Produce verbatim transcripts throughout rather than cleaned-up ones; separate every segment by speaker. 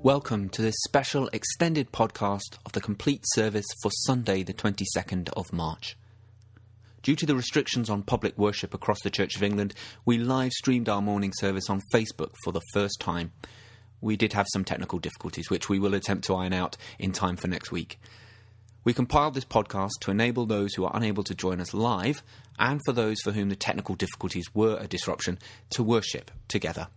Speaker 1: Welcome to this special extended podcast of the complete service for Sunday the twenty-second of March. Due to the restrictions on public worship across the Church of England, we live streamed our morning service on Facebook for the first time. We did have some technical difficulties, which we will attempt to iron out in time for next week. We compiled this podcast to enable those who are unable to join us live, and for those for whom the technical difficulties were a disruption, to worship together.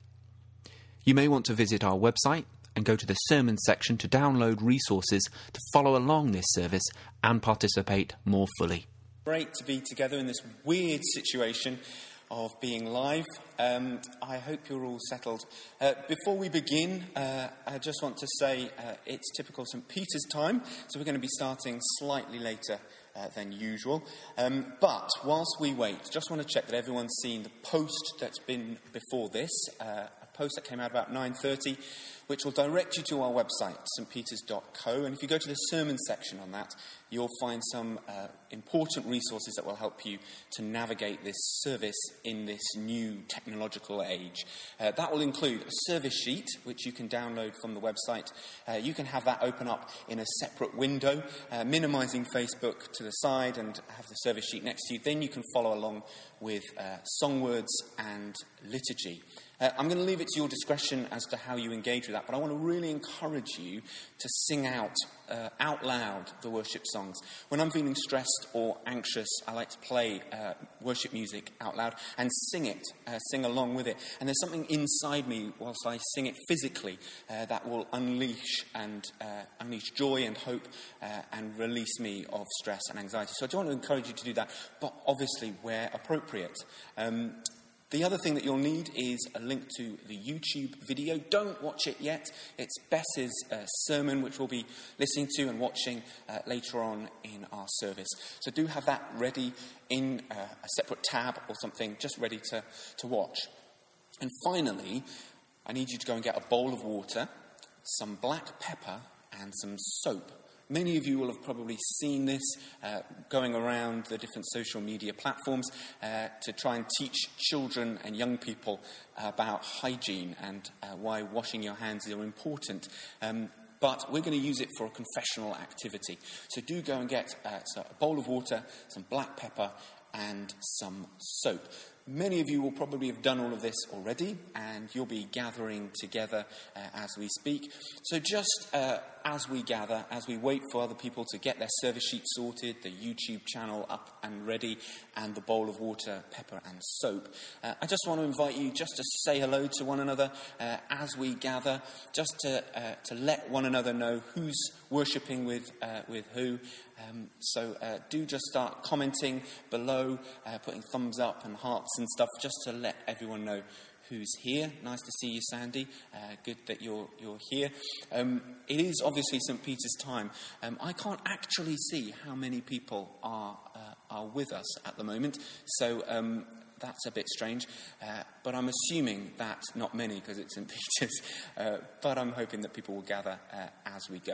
Speaker 1: You may want to visit our website and go to the sermon section to download resources to follow along this service and participate more fully.
Speaker 2: Great to be together in this weird situation of being live. Um, I hope you're all settled. Uh, before we begin, uh, I just want to say uh, it's typical Saint Peter's time, so we're going to be starting slightly later uh, than usual. Um, but whilst we wait, just want to check that everyone's seen the post that's been before this, uh, a post that came out about nine thirty, which will direct you to our website, st peters dot co. And if you go to the sermon section on that, you'll find some uh, important resources that will help you to navigate this service in this new technological age. Uh, that will include a service sheet, which you can download from the website. Uh, you can have that open up in a separate window, uh, minimising Facebook to the side, and have the service sheet next to you. Then you can follow along with uh, song words and liturgy. Uh, I'm going to leave it to your discretion as to how you engage with that, but I want to really encourage you to sing out, uh, out loud, the worship songs. When I'm feeling stressed or anxious, I like to play uh, worship music out loud and sing it, uh, sing along with it. And there's something inside me whilst I sing it physically uh, that will unleash and uh, unleash joy and hope uh, and release me of stress and anxiety. So I do want to encourage you to do that, but obviously where appropriate. Um, The other thing that you'll need is a link to the YouTube video. Don't watch it yet. It's Bess's uh, sermon, which we'll be listening to and watching uh, later on in our service. So do have that ready in uh, a separate tab or something, just ready to, to watch. And finally, I need you to go and get a bowl of water, some black pepper, and some soap. Many of you will have probably seen this uh, going around the different social media platforms uh, to try and teach children and young people about hygiene and uh, why washing your hands are important. Um, but we're going to use it for a confessional activity. So do go and get uh, so a bowl of water, some black pepper, and some soap. Many of you will probably have done all of this already, and you'll be gathering together uh, as we speak. So just uh, as we gather, as we wait for other people to get their service sheet sorted, the YouTube channel up and ready, and the bowl of water, pepper and soap, uh, I just want to invite you just to say hello to one another uh, as we gather, just to uh, to let one another know who's worshipping with uh, with who. Um, so uh, do just start commenting below, uh, putting thumbs up and hearts and stuff, just to let everyone know who's here. Nice to see you, Sandy. Uh, good that you're you're here. Um, it is obviously Saint Peter's time. Um, I can't actually see how many people are uh, are with us at the moment, so um, that's a bit strange. Uh, but I'm assuming that not many, because it's Saint Peter's. Uh, but I'm hoping that people will gather uh, as we go.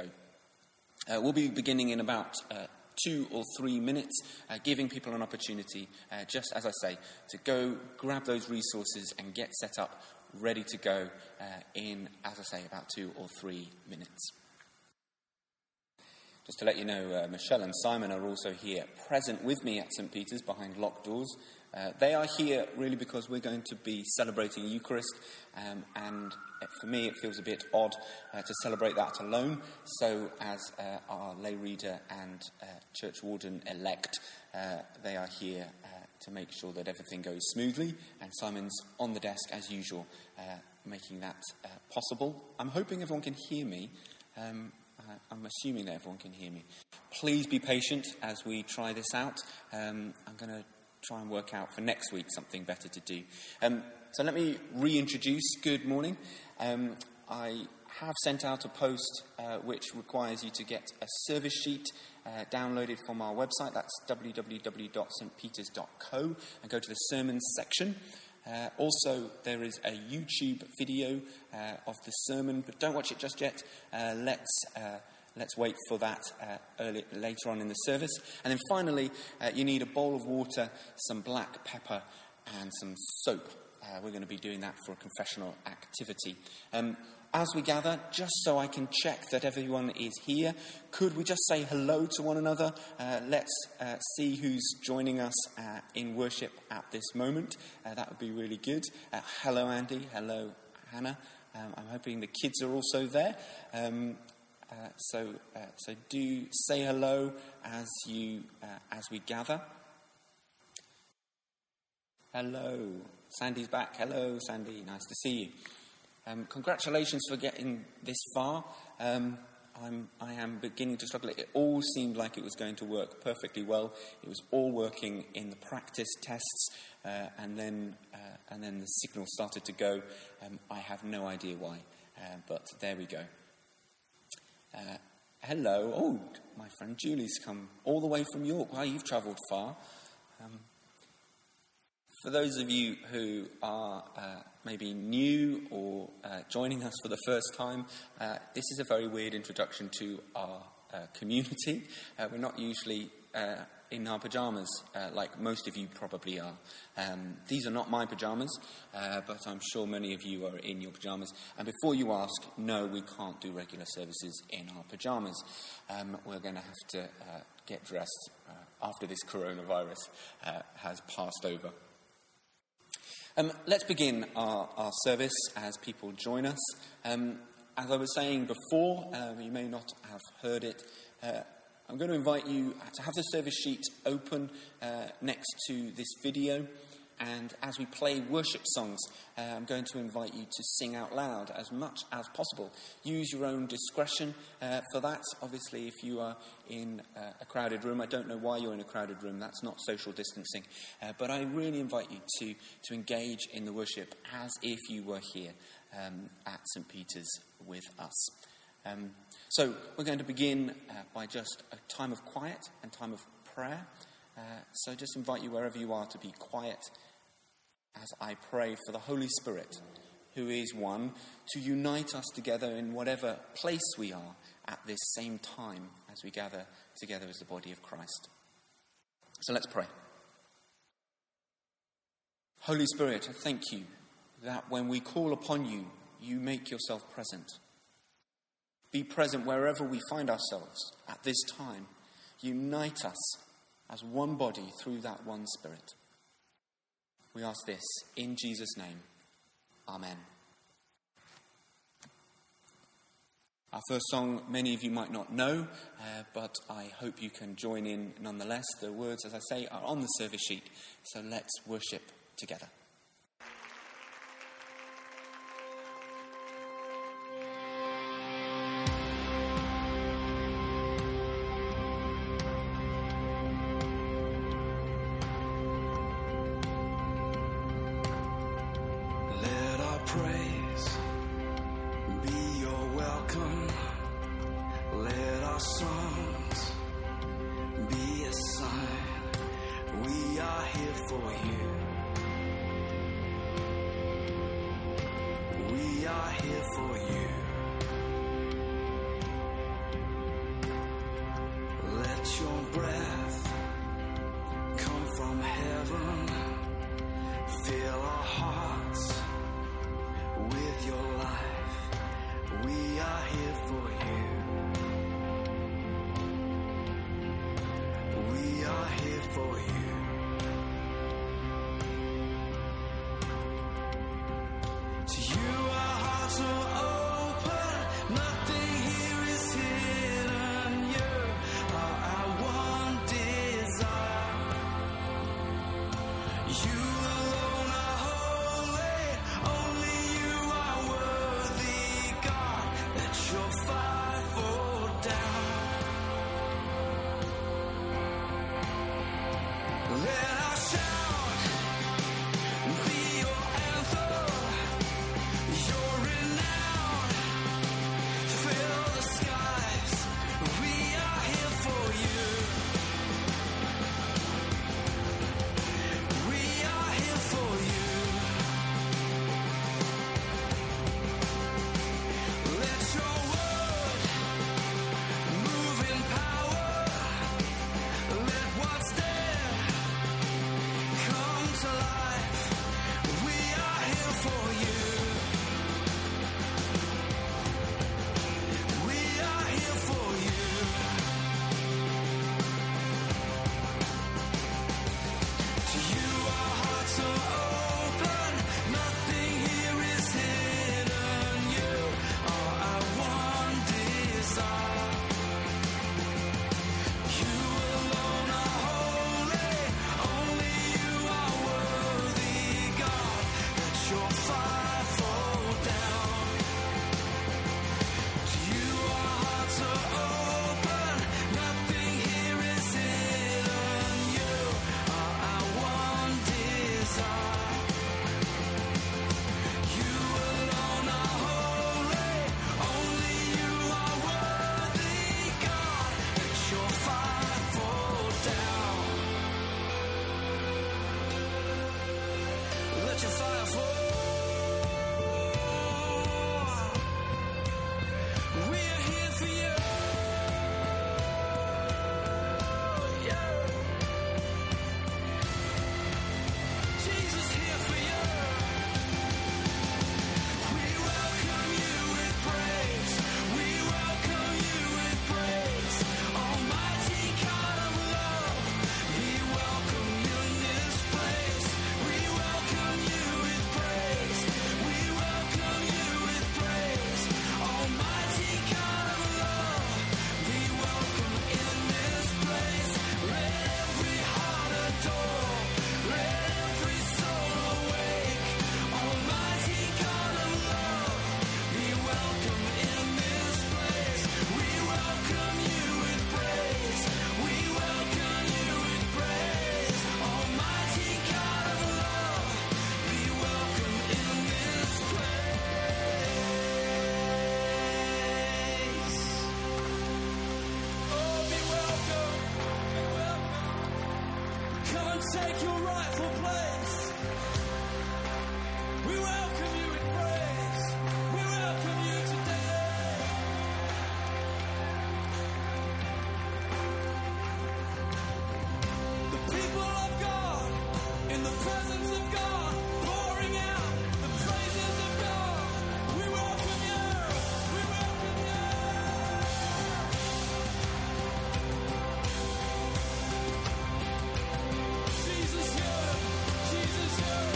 Speaker 2: Uh, we'll be beginning in about uh, two or three minutes, uh, giving people an opportunity, uh, just as I say, to go grab those resources and get set up, ready to go uh, in, as I say, about two or three minutes. Just to let you know, uh, Michelle and Simon are also here, present with me at Saint Peter's behind locked doors. Uh, they are here really because we're going to be celebrating Eucharist, um, and for me it feels a bit odd uh, to celebrate that alone. So as uh, our lay reader and uh, church warden-elect, uh, they are here uh, to make sure that everything goes smoothly, and Simon's on the desk as usual, uh, making that uh, possible. I'm hoping everyone can hear me. Um, I'm assuming that everyone can hear me. Please be patient as we try this out. Um, I'm going to try and work out for next week something better to do. Um, so let me reintroduce. Good morning. Um, I have sent out a post uh, which requires you to get a service sheet uh, downloaded from our website. That's w w w dot st peters dot co, and go to the sermons section. Uh, also, there is a YouTube video uh, of the sermon, but don't watch it just yet. Uh, let's uh, let's wait for that uh, early, later on in the service. And then finally, uh, you need a bowl of water, some black pepper, and some soap. Uh, we're going to be doing that for a confessional activity. Um, as we gather, just so I can check that everyone is here, could we just say hello to one another? Uh, let's uh, see who's joining us uh, in worship at this moment. Uh, that would be really good. Uh, hello, Andy. Hello, Hannah. Um, I'm hoping the kids are also there. Um, uh, so, uh, so do say hello as you uh, as we gather. Hello, Sandy's back. Hello, Sandy. Nice to see you. Um, congratulations for getting this far. Um, I'm, I am beginning to struggle. It all seemed like it was going to work perfectly well. It was all working in the practice tests, uh, and then uh, and then the signal started to go. Um, I have no idea why, uh, but there we go. Uh, hello. Oh, my friend Julie's come all the way from York. Wow, you've travelled far. Um, For those of you who are uh, maybe new or uh, joining us for the first time, uh, this is a very weird introduction to our uh, community. Uh, we're not usually uh, in our pyjamas uh, like most of you probably are. Um, these are not my pyjamas, uh, but I'm sure many of you are in your pyjamas. And before you ask, no, we can't do regular services in our pyjamas. Um, we're going to have to uh, get dressed uh, after this coronavirus uh, has passed over. Um, let's begin our, our service as people join us. Um, as I was saying before, um, you may not have heard it, uh, I'm going to invite you to have the service sheet open uh, next to this video. And as we play worship songs, uh, I'm going to invite you to sing out loud as much as possible. Use your own discretion uh, for that. Obviously, if you are in uh, a crowded room, I don't know why you're in a crowded room. That's not social distancing. Uh, but I really invite you to, to engage in the worship as if you were here um, at Saint Peter's with us. Um, so we're going to begin uh, by just a time of quiet and time of prayer. Uh, so just invite you wherever you are to be quiet as I pray for the Holy Spirit, who is one, to unite us together in whatever place we are at this same time as we gather together as the body of Christ. So let's pray. Holy Spirit, I thank you that when we call upon you, you make yourself present. Be present wherever we find ourselves at this time. Unite us as one body through that one Spirit. We ask this in Jesus' name. Amen. Our first song, many of you might not know, uh, but I hope you can join in nonetheless. The words, as I say, are on the service sheet, so let's worship together.
Speaker 3: You alone are holy. Come and take your rightful place. We welcome you in praise. We welcome you today. The people of God, in the presence of God, pouring out the praises of God. We welcome you. We welcome you. Jesus here. Jesus here.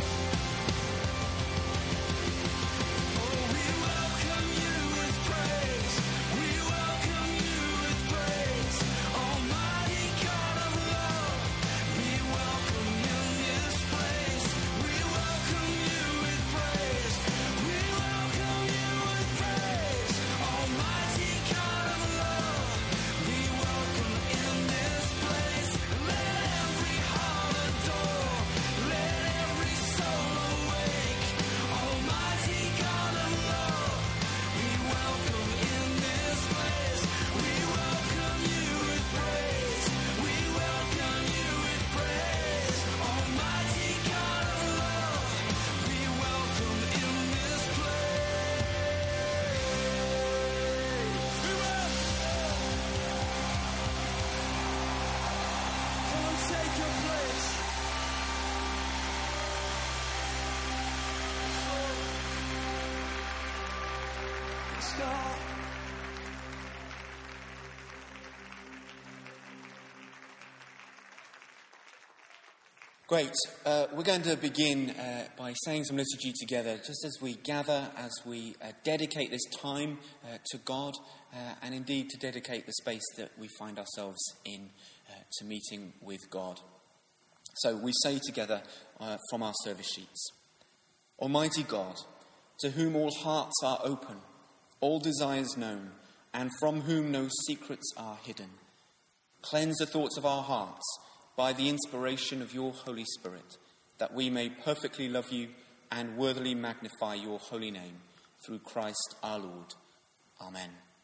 Speaker 3: Oh, we welcome you with praise. We welcome you with praise. Almighty God of love, we welcome you in this place. We welcome you with praise. We welcome you with praise. Almighty God of love, we welcome in this place. Let every heart adore. Let every soul awake. Almighty God of love, we welcome in this place. We welcome you with praise. We welcome you with praise. Almighty God of love, we welcome in this place. We welcome. Come and take your place. Let's go.
Speaker 2: Great. Uh, we're going to begin uh, by saying some liturgy together, just as we gather, as we uh, dedicate this time uh, to God, uh, and indeed to dedicate the space that we find ourselves in uh, to meeting with God. So we say together uh, from our service sheets: Almighty God, to whom all hearts are open, all desires known, and from whom no secrets are hidden, cleanse the thoughts of our hearts by the inspiration of your Holy Spirit, that we may perfectly love you and worthily magnify your holy name, through Christ our Lord. Amen.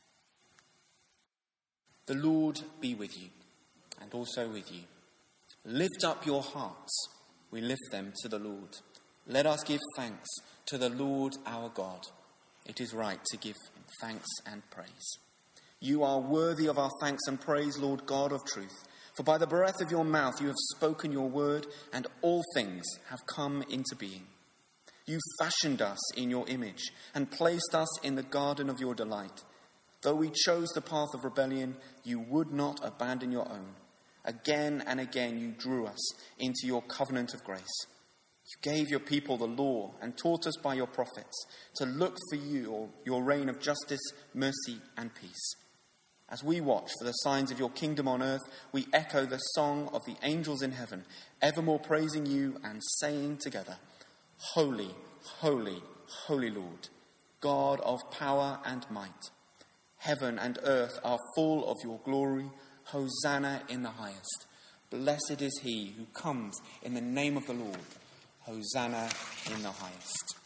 Speaker 2: The Lord be with you, and also with you. Lift up your hearts. We lift them to the Lord. Let us give thanks to the Lord our God. It is right to give him thanks and praise. You are worthy of our thanks and praise, Lord God of truth. For by the breath of your mouth you have spoken your word, and all things have come into being. You fashioned us in your image and placed us in the garden of your delight. Though we chose the path of rebellion, you would not abandon your own. Again and again you drew us into your covenant of grace. You gave your people the law and taught us by your prophets to look for you, your reign of justice, mercy, and peace. As we watch for the signs of your kingdom on earth, we echo the song of the angels in heaven, evermore praising you and saying together, Holy, holy, holy Lord, God of power and might. Heaven and earth are full of your glory. Hosanna in the highest. Blessed is he who comes in the name of the Lord. Hosanna in the highest.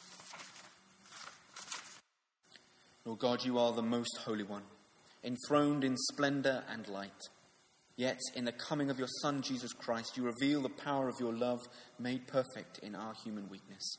Speaker 2: Lord God, you are the most holy one, enthroned in splendour and light. Yet in the coming of your Son, Jesus Christ, you reveal the power of your love made perfect in our human weakness.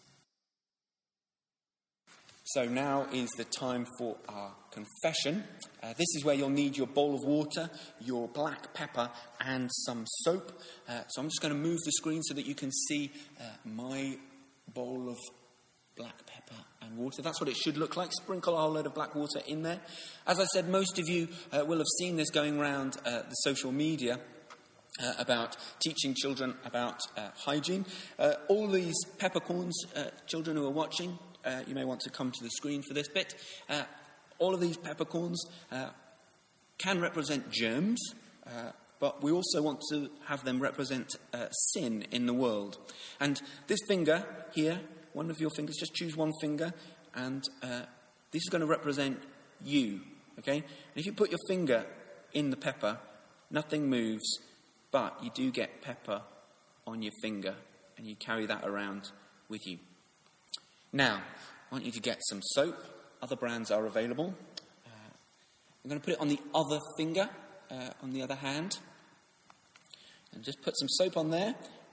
Speaker 2: So now is the time for our confession. Uh, this is where you'll need your bowl of water, your black pepper, and some soap. Uh, so I'm just going to move the screen so that you can see uh, my bowl of black pepper and water. That's what it should look like. Sprinkle a whole load of black water in there. As I said, most of you uh, will have seen this going around uh, the social media uh, about teaching children about uh, hygiene. Uh, all these peppercorns, uh, children who are watching, uh, you may want to come to the screen for this bit. Uh, all of these peppercorns uh, can represent germs, uh, but we also want to have them represent uh, sin in the world. And this finger here, one of your fingers, just choose one finger, and uh, this is going to represent you, okay? And if you put your finger in the pepper, nothing moves, but you do get pepper on your finger, and you carry that around with you. Now, I want you to get some soap. Other brands are available. Uh, I'm going to put it on the other finger, uh, on the other hand. And just put some soap on there,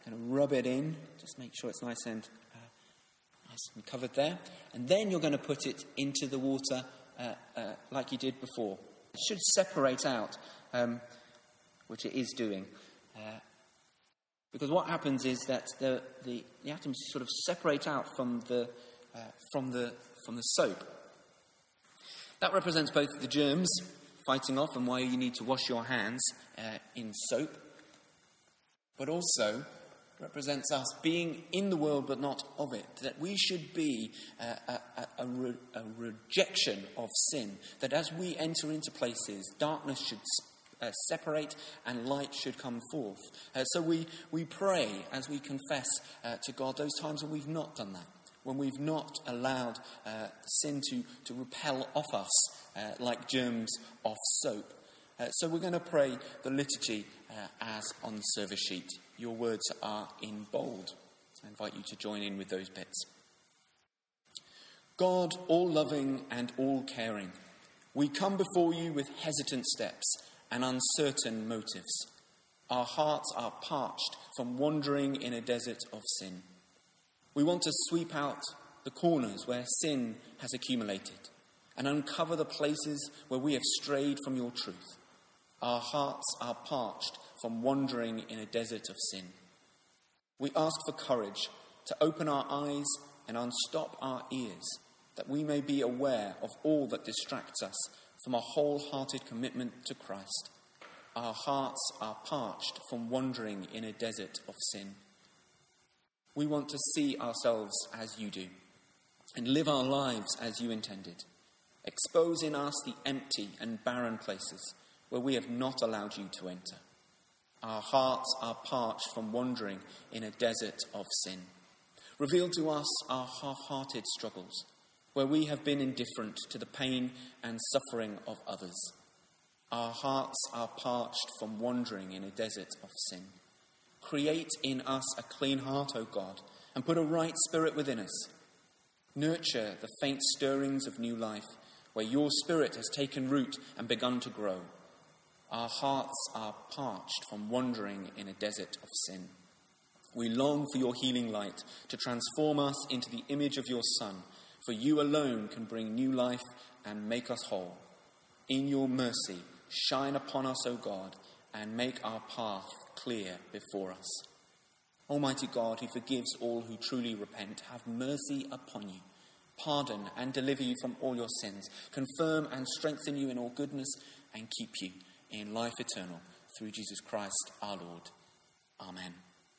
Speaker 2: going to rub it in, just make sure it's nice and uh, nice and covered there. And then you're going to put it into the water uh, uh, like you did before. It should separate out, um, which it is doing. Uh, because what happens is that the, the, the atoms sort of separate out from the, uh, from the, from the soap. That represents both the germs fighting off and why you need to wash your hands uh, in soap, but also represents us being in the world but not of it, that we should be uh, a, a, a, re- a rejection of sin, that as we enter into places, darkness should uh, separate and light should come forth. Uh, so we, we pray as we confess uh, to God those times when we've not done that, when we've not allowed uh, sin to, to repel off us uh, like germs off soap. Uh, so we're going to pray the liturgy uh, as on the service sheet. Your words are in bold. I invite you to join in with those bits. God, all-loving and all-caring, we come before you with hesitant steps and uncertain motives. Our hearts are parched from wandering in a desert of sin. We want to sweep out the corners where sin has accumulated and uncover the places where we have strayed from your truth. Our hearts are parched from wandering in a desert of sin. We ask for courage to open our eyes and unstop our ears, that we may be aware of all that distracts us from a wholehearted commitment to Christ. Our hearts are parched from wandering in a desert of sin. We want to see ourselves as you do and live our lives as you intended. Expose in us the empty and barren places where we have not allowed you to enter. Our hearts are parched from wandering in a desert of sin. Reveal to us our half-hearted struggles, where we have been indifferent to the pain and suffering of others. Our hearts are parched from wandering in a desert of sin. Create in us a clean heart, O God, and put a right spirit within us. Nurture the faint stirrings of new life, where your spirit has taken root and begun to grow. Our hearts are parched from wandering in a desert of sin. We long for your healing light to transform us into the image of your Son, for you alone can bring new life and make us whole. In your mercy, shine upon us, O God, and make our path clear before us. Almighty God, who forgives all who truly repent, have mercy upon you, pardon and deliver you from all your sins, confirm and strengthen you in all goodness, and keep you in life eternal, through Jesus Christ our Lord. Amen.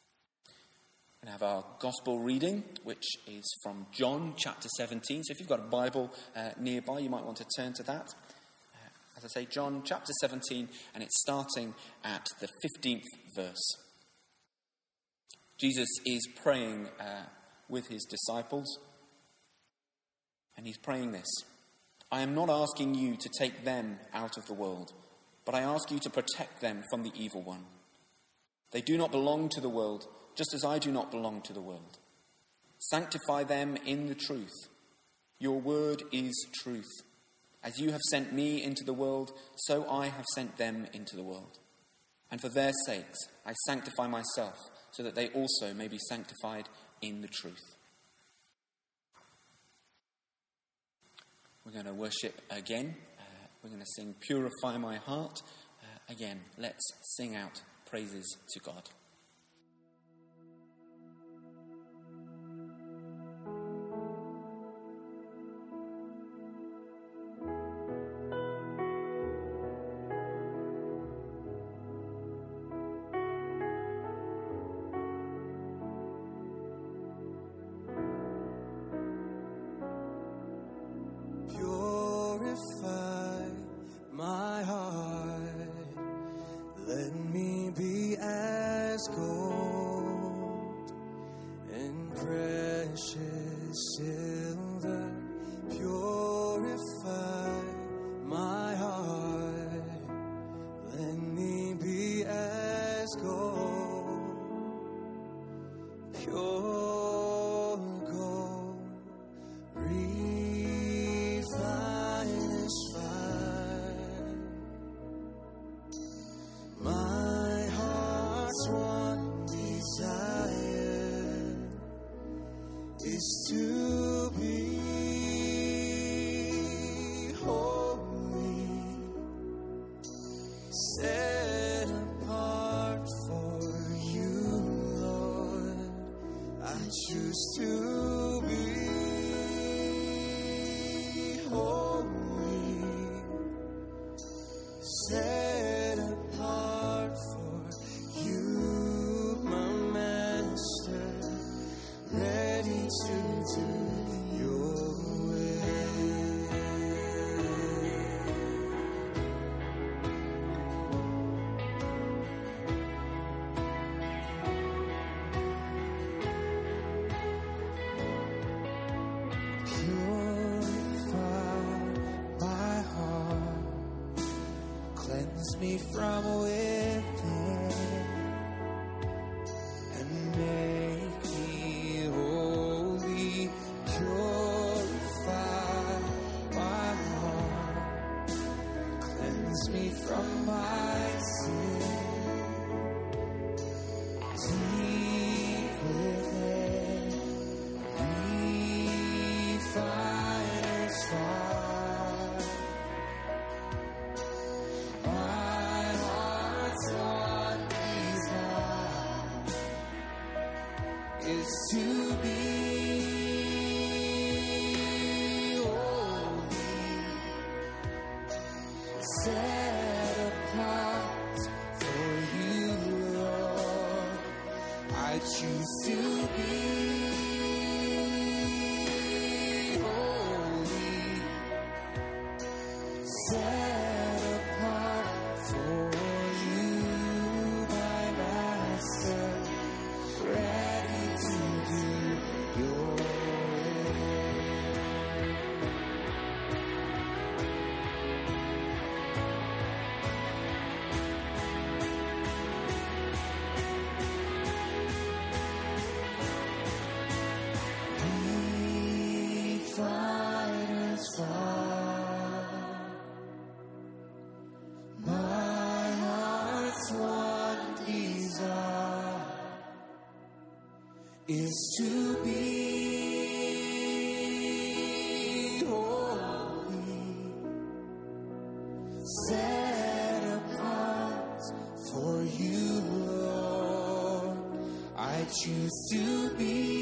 Speaker 2: We have our gospel reading, which is from John chapter seventeen. So if you've got a Bible uh, nearby, you might want to turn to that. Uh, as I say, John chapter seventeen, and it's starting at the fifteenth verse. Jesus is praying uh, with his disciples, and he's praying this: I am not asking you to take them out of the world, but I ask you to protect them from the evil one. They do not belong to the world, just as I do not belong to the world. Sanctify them in the truth. Your word is truth. As you have sent me into the world, so I have sent them into the world. And for their sakes I sanctify myself, so that they also may be sanctified in the truth. We're going to worship again. We're going to sing Purify My Heart. Uh, again, let's sing out praises to God.
Speaker 3: Purify my heart, let me be as gold and precious silver. Purify my heart, let me be as gold, pure gold. Refinest fire, my heart's one desire. is to be holy, set apart for you, Lord. I choose to be holy, set apart for you, my Master, ready to do your will. Purify my heart, cleanse me from within, and make me holy. Purify my heart, cleanse me from my sin. Deep within, refiner's fire. My heart's one desire is to be holy, set apart for you, Lord. I choose to be holy, set apart for you, my Master, ready to do your will. Refiner's fire, my heart's one desire is to be holy, set apart for you, Lord. I choose to be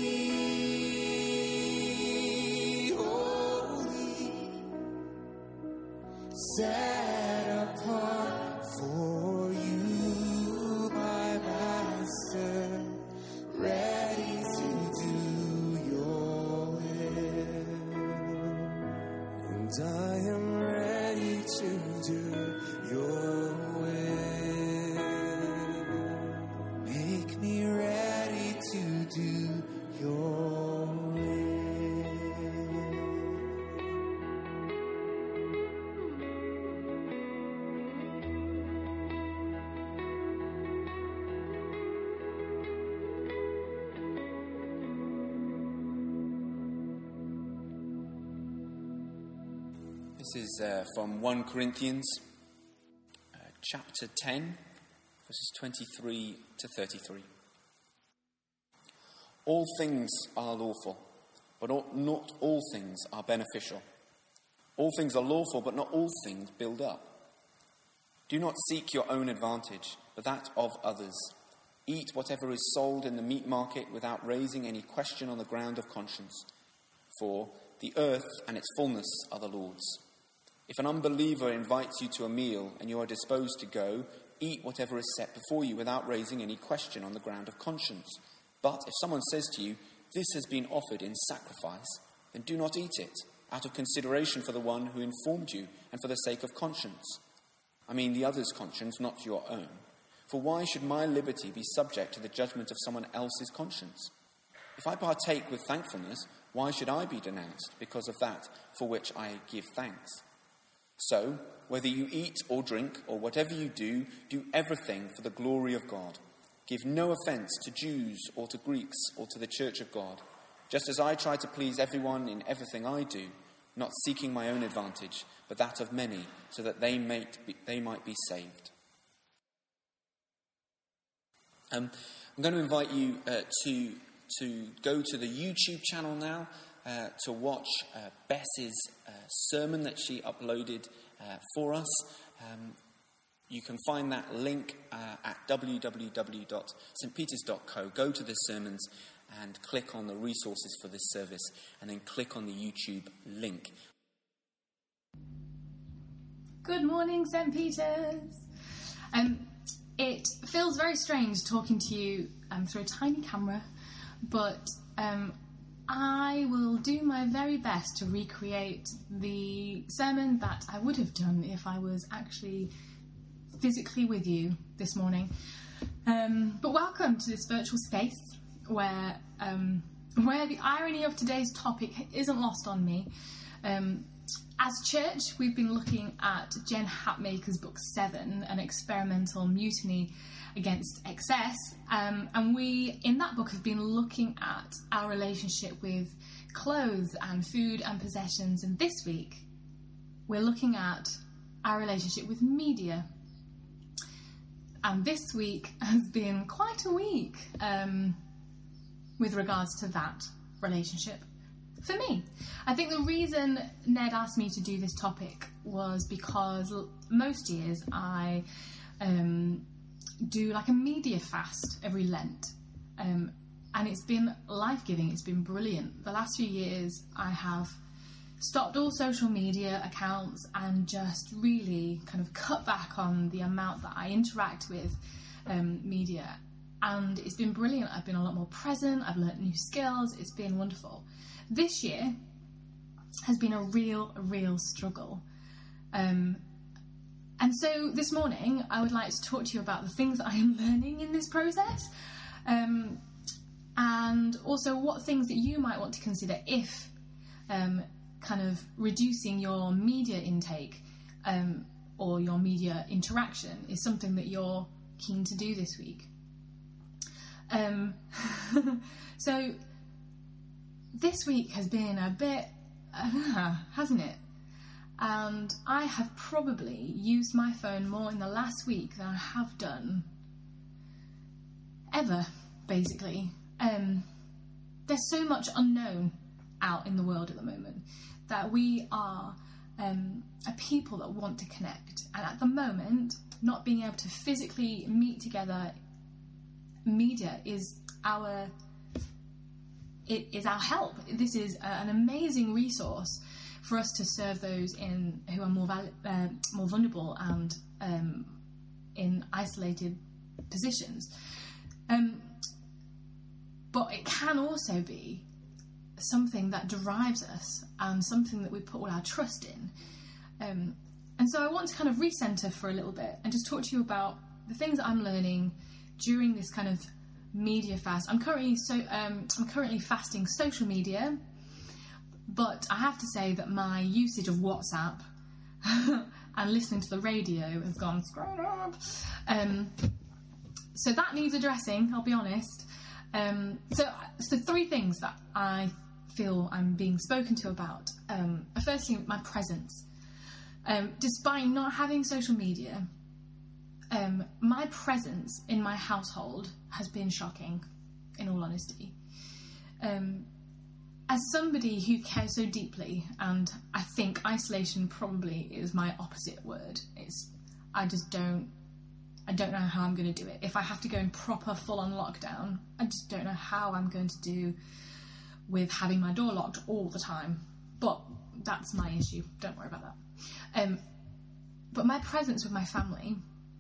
Speaker 3: set apart for you, my Master, ready to do your will. And I am ready to do your will. Make me ready to do your will.
Speaker 2: This is uh, from First Corinthians uh, chapter ten, verses twenty-three to thirty-three. All things are lawful, but all, not all things are beneficial. All things are lawful, but not all things build up. Do not seek your own advantage, but that of others. Eat whatever is sold in the meat market without raising any question on the ground of conscience. For the earth and its fullness are the Lord's. If an unbeliever invites you to a meal and you are disposed to go, eat whatever is set before you without raising any question on the ground of conscience. But if someone says to you, "This has been offered in sacrifice," then do not eat it, out of consideration for the one who informed you and for the sake of conscience. I mean the other's conscience, not your own. For why should my liberty be subject to the judgment of someone else's conscience? If I partake with thankfulness, why should I be denounced because of that for which I give thanks? So, whether you eat or drink or whatever you do, do everything for the glory of God. Give no offence to Jews or to Greeks or to the church of God, just as I try to please everyone in everything I do, not seeking my own advantage, but that of many, so that they might be, they might be saved. Um, I'm going to invite you uh, to to go to the YouTube channel now uh, to watch uh, Bess's uh, sermon that she uploaded uh, for us. Um, you can find that link uh, at w w w dot st peters dot co. Go to the sermons and click on the resources for this service, and then click on the YouTube link.
Speaker 4: Good morning, Saint Peters. Um, it feels very strange talking to you um, through a tiny camera, but um, I will do my very best to recreate the sermon that I would have done if I was actually physically with you this morning. Um, but welcome to this virtual space where um, where the irony of today's topic isn't lost on me. Um, As a church, we've been looking at Jen Hatmaker's book Seven, An Experimental Mutiny Against Excess, um, and we, in that book, have been looking at our relationship with clothes and food and possessions, and this week we're looking at our relationship with media. And this week has been quite a week um, with regards to that relationship. For me, I think the reason Ned asked me to do this topic was because most years I um, do like a media fast every Lent, um, and it's been life-giving, it's been brilliant. The last few years I have stopped all social media accounts and just really kind of cut back on the amount that I interact with um, media, and it's been brilliant. I've been a lot more present, I've learnt new skills, it's been wonderful. This year has been a real, a real struggle. Um, and so this morning, I would like to talk to you about the things that I am learning in this process, um, and also what things that you might want to consider if um, kind of reducing your media intake um, or your media interaction is something that you're keen to do this week. Um, so... This week has been a bit, uh, hasn't it? And I have probably used my phone more in the last week than I have done ever, basically. Um, there's so much unknown out in the world at the moment that we are um, a people that want to connect. And at the moment, not being able to physically meet together, media is our... It is our help. This is uh, an amazing resource for us to serve those in who are more val- uh, more vulnerable and um, in isolated positions. Um, but it can also be something that drives us and something that we put all our trust in. Um, and so I want to kind of recenter for a little bit and just talk to you about the things that I'm learning during this kind of media fast. I'm currently so um, I'm currently fasting social media, but I have to say that my usage of WhatsApp and listening to the radio has gone straight up. Um, so that needs addressing, I'll be honest. Um, so, so three things that I feel I'm being spoken to about. Um, firstly, my presence. Um, despite not having social media, Um, my presence in my household has been shocking, in all honesty. Um, as somebody who cares so deeply, and I think isolation probably is my opposite word. It's I just don't, I don't know how I'm going to do it. If I have to go in proper full-on lockdown, I just don't know how I'm going to do with having my door locked all the time. But that's my issue. Don't worry about that. Um, but my presence with my family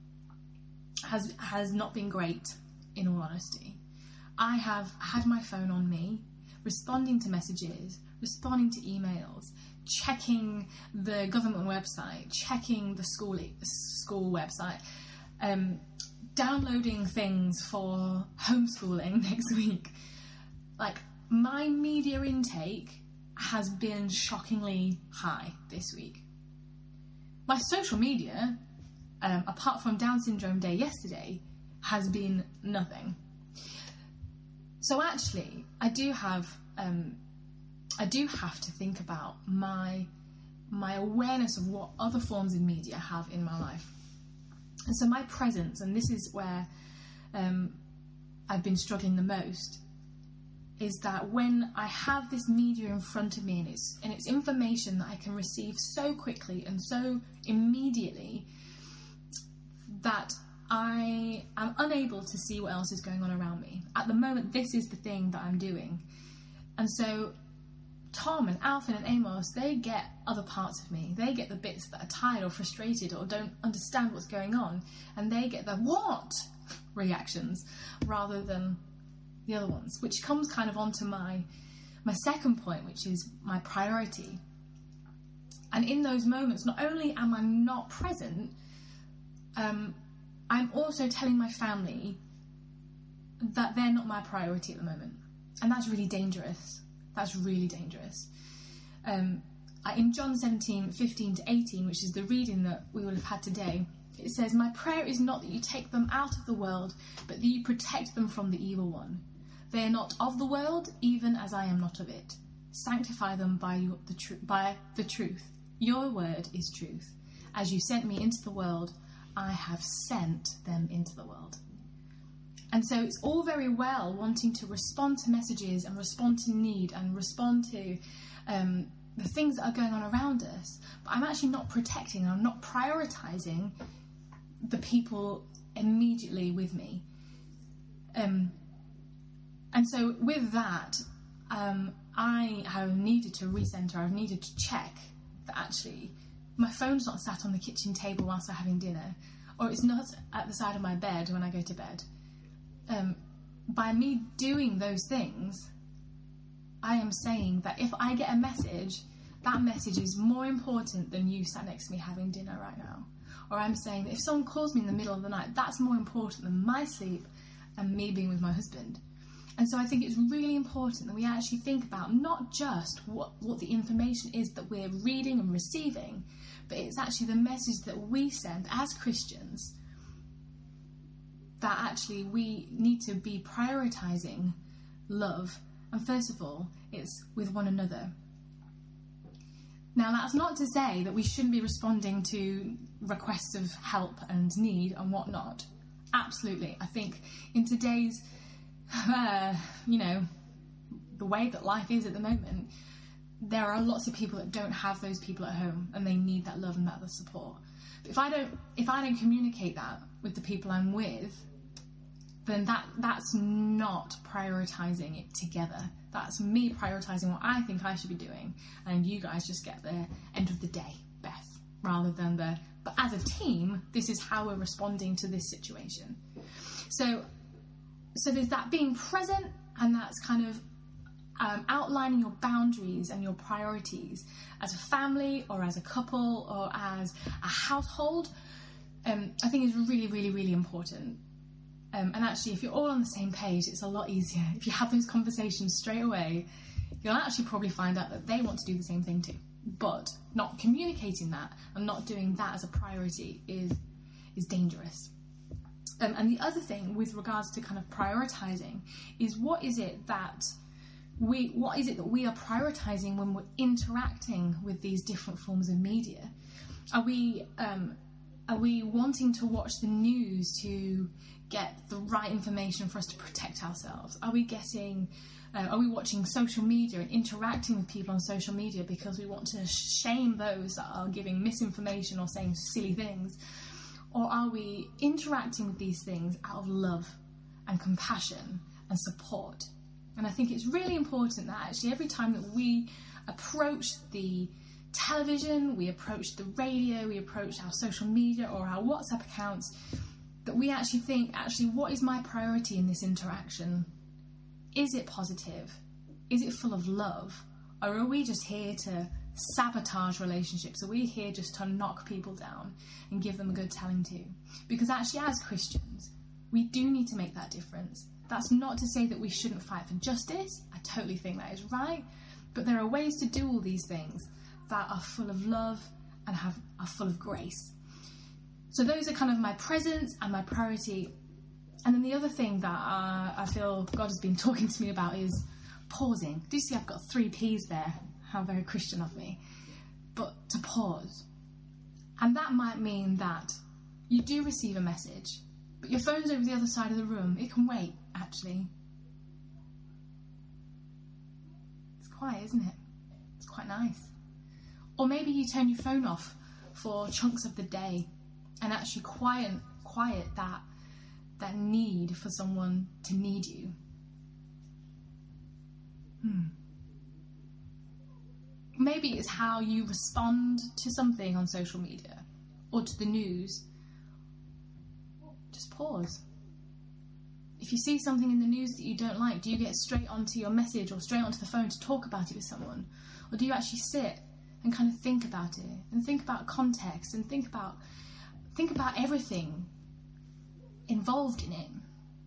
Speaker 4: has has not been great, in all honesty. I have had my phone on me, responding to messages, responding to emails, checking the government website, checking the school school website, um, downloading things for homeschooling next week. Like, my media intake has been shockingly high this week. My social media, Um, apart from Down Syndrome Day yesterday, has been nothing. So actually, I do have, um, I do have to think about my my awareness of what other forms of media have in my life. And so my presence, and this is where um, I've been struggling the most, is that when I have this media in front of me and it's, and it's information that I can receive so quickly and so immediately that I am unable to see what else is going on around me. At the moment, this is the thing that I'm doing. And so Tom and Alfin and Amos, they get other parts of me. They get the bits that are tired or frustrated or don't understand what's going on. And they get the what reactions rather than the other ones, which comes kind of onto my my second point, which is my priority. And in those moments, not only am I not present, um, I'm also telling my family that they're not my priority at the moment. And that's really dangerous. That's really dangerous. Um, in John seventeen, fifteen to eighteen, which is the reading that we will have had today, it says, "My prayer is not that you take them out of the world, but that you protect them from the evil one. They are not of the world, even as I am not of it. Sanctify them by, your, the, tr- by the truth. Your word is truth. As you sent me into the world, I have sent them into the world." And so it's all very well wanting to respond to messages and respond to need and respond to um, the things that are going on around us, but I'm actually not protecting, I'm not prioritising the people immediately with me. Um, and so with that, um, I have needed to recenter, I've needed to check that actually my phone's not sat on the kitchen table whilst I'm having dinner, or it's not at the side of my bed when I go to bed. Um, by me doing those things, I am saying that if I get a message, that message is more important than you sat next to me having dinner right now. Or I'm saying that if someone calls me in the middle of the night, that's more important than my sleep and me being with my husband. And so I think it's really important that we actually think about not just what, what the information is that we're reading and receiving, but it's actually the message that we send as Christians, that actually we need to be prioritising love. And first of all, it's with one another. Now, that's not to say that we shouldn't be responding to requests of help and need and whatnot. Absolutely. I think in today's, uh, you know, the way that life is at the moment, there are lots of people that don't have those people at home and they need that love and that other support. But if I don't, if I don't communicate that with the people I'm with, then that that's not prioritising it together. That's me prioritising what I think I should be doing, and you guys just get the end of the day best, rather than the, but as a team, this is how we're responding to this situation. So, so there's that being present, and that's kind of um, outlining your boundaries and your priorities as a family, or as a couple, or as a household. Um, I think is really, really, really important. Um, and actually, if you're all on the same page, it's a lot easier. If you have those conversations straight away, you'll actually probably find out that they want to do the same thing too. But not communicating that and not doing that as a priority is is dangerous. Um, and the other thing with regards to kind of prioritising is what is it that we what is it that we are prioritising when we're interacting with these different forms of media? Are we um, are we wanting to watch the news to get the right information for us to protect ourselves? Are we getting, uh, are we watching social media and interacting with people on social media because we want to shame those that are giving misinformation or saying silly things? Or are we interacting with these things out of love and compassion and support? And I think it's really important that actually every time that we approach the television, we approach the radio, we approach our social media or our WhatsApp accounts, that we actually think, actually, what is my priority in this interaction? Is it positive? Is it full of love? Or are we just here to sabotage relationships? Are we here just to knock people down and give them a good telling to? Because actually, as Christians, we do need to make that difference. That's not to say that we shouldn't fight for justice. I totally think that is right. But there are ways to do all these things that are full of love and have are full of grace. So those are kind of my presence and my priority. And then the other thing that uh, I feel God has been talking to me about is pausing. Do you see I've got three P's there? How very Christian of me. But to pause. And that might mean that you do receive a message, but your phone's over the other side of the room. It can wait, actually. quiet, isn't it? It's quite nice. Or maybe you turn your phone off for chunks of the day and actually quiet quiet that that need for someone to need you. Hmm. Maybe it's how you respond to something on social media or to the news. Just pause. If you see something in the news that you don't like, do you get straight onto your message or straight onto the phone to talk about it with someone? Or do you actually sit and kind of think about it and think about context and think about think about everything involved in it?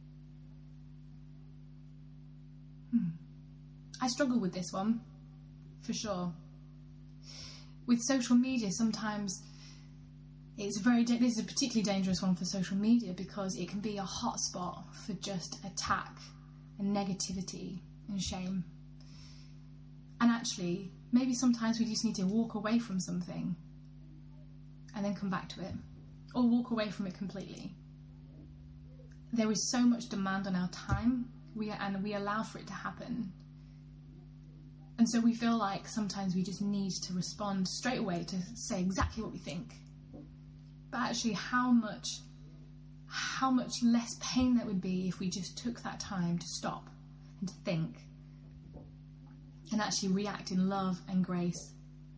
Speaker 4: Hmm. I struggle with this one, for sure. With social media, sometimes it's very, this is a particularly dangerous one for social media because it can be a hotspot for just attack and negativity and shame. And actually, maybe sometimes we just need to walk away from something and then come back to it, or walk away from it completely. There is so much demand on our time, we and we allow for it to happen. And so we feel like sometimes we just need to respond straight away to say exactly what we think. But actually, how much, how much less pain that would be if we just took that time to stop and to think and actually react in love and grace.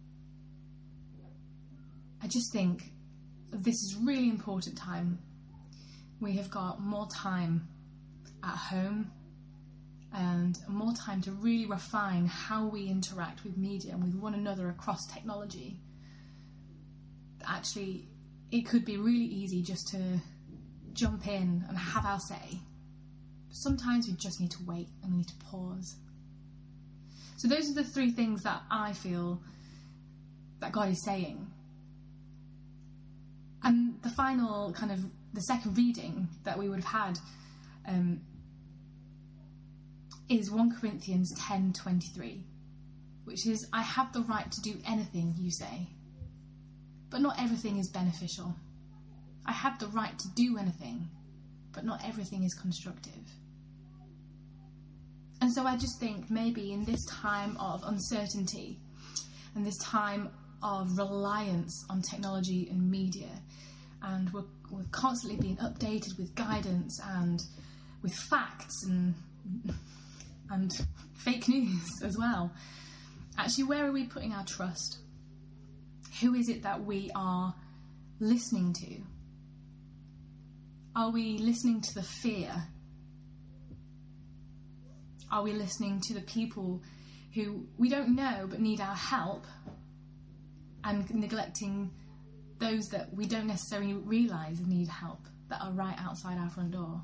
Speaker 4: I just think this is a really important time. We have got more time at home and more time to really refine how we interact with media and with one another across technology. Actually, it could be really easy just to jump in and have our say. Sometimes we just need to wait and we need to pause. So those are the three things that I feel that God is saying. And the final kind of, the second reading that we would have had um, is First Corinthians ten twenty-three, which is, I have the right to do anything you say, but not everything is beneficial. I have the right to do anything, but not everything is constructive. And so I just think maybe in this time of uncertainty and this time of reliance on technology and media, and we're, we're constantly being updated with guidance and with facts and and fake news as well. Actually, where are we putting our trust? Who is it that we are listening to? Are we listening to the fear? Are we listening to the people who we don't know but need our help, and neglecting those that we don't necessarily realise need help, that are right outside our front door?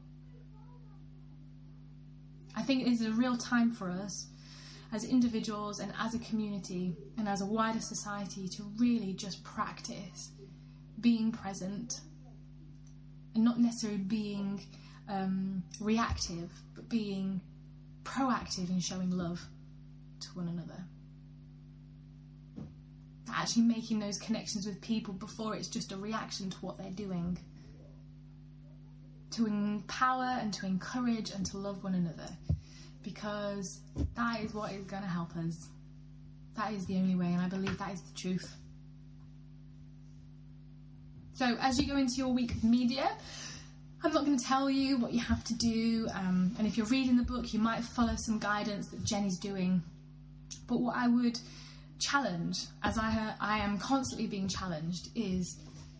Speaker 4: I think it is a real time for us as individuals and as a community and as a wider society to really just practice being present and not necessarily being um, reactive, but being proactive in showing love to one another. Actually making those connections with people before it's just a reaction to what they're doing. To empower and to encourage and to love one another, because that is what is going to help us. That is the only way, and I believe that is the truth. So as you go into your week of media, I'm not going to tell you what you have to do, um, and if you're reading the book you might follow some guidance that Jenny's doing, but what I would challenge, as I, I am constantly being challenged, is,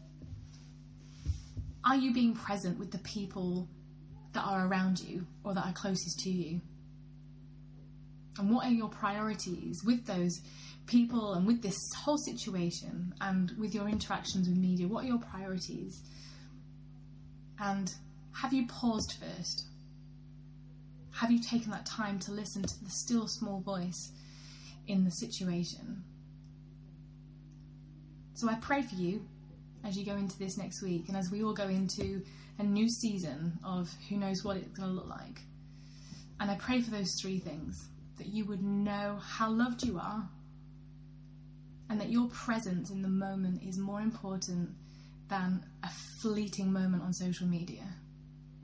Speaker 4: are you being present with the people that are around you or that are closest to you? And what are your priorities with those people and with this whole situation and with your interactions with media? What are your priorities? And have you paused first? Have you taken that time to listen to the still small voice in the situation? So I pray for you as you go into this next week, and as we all go into a new season of who knows what it's going to look like. And I pray for those three things, that you would know how loved you are, and that your presence in the moment is more important than a fleeting moment on social media.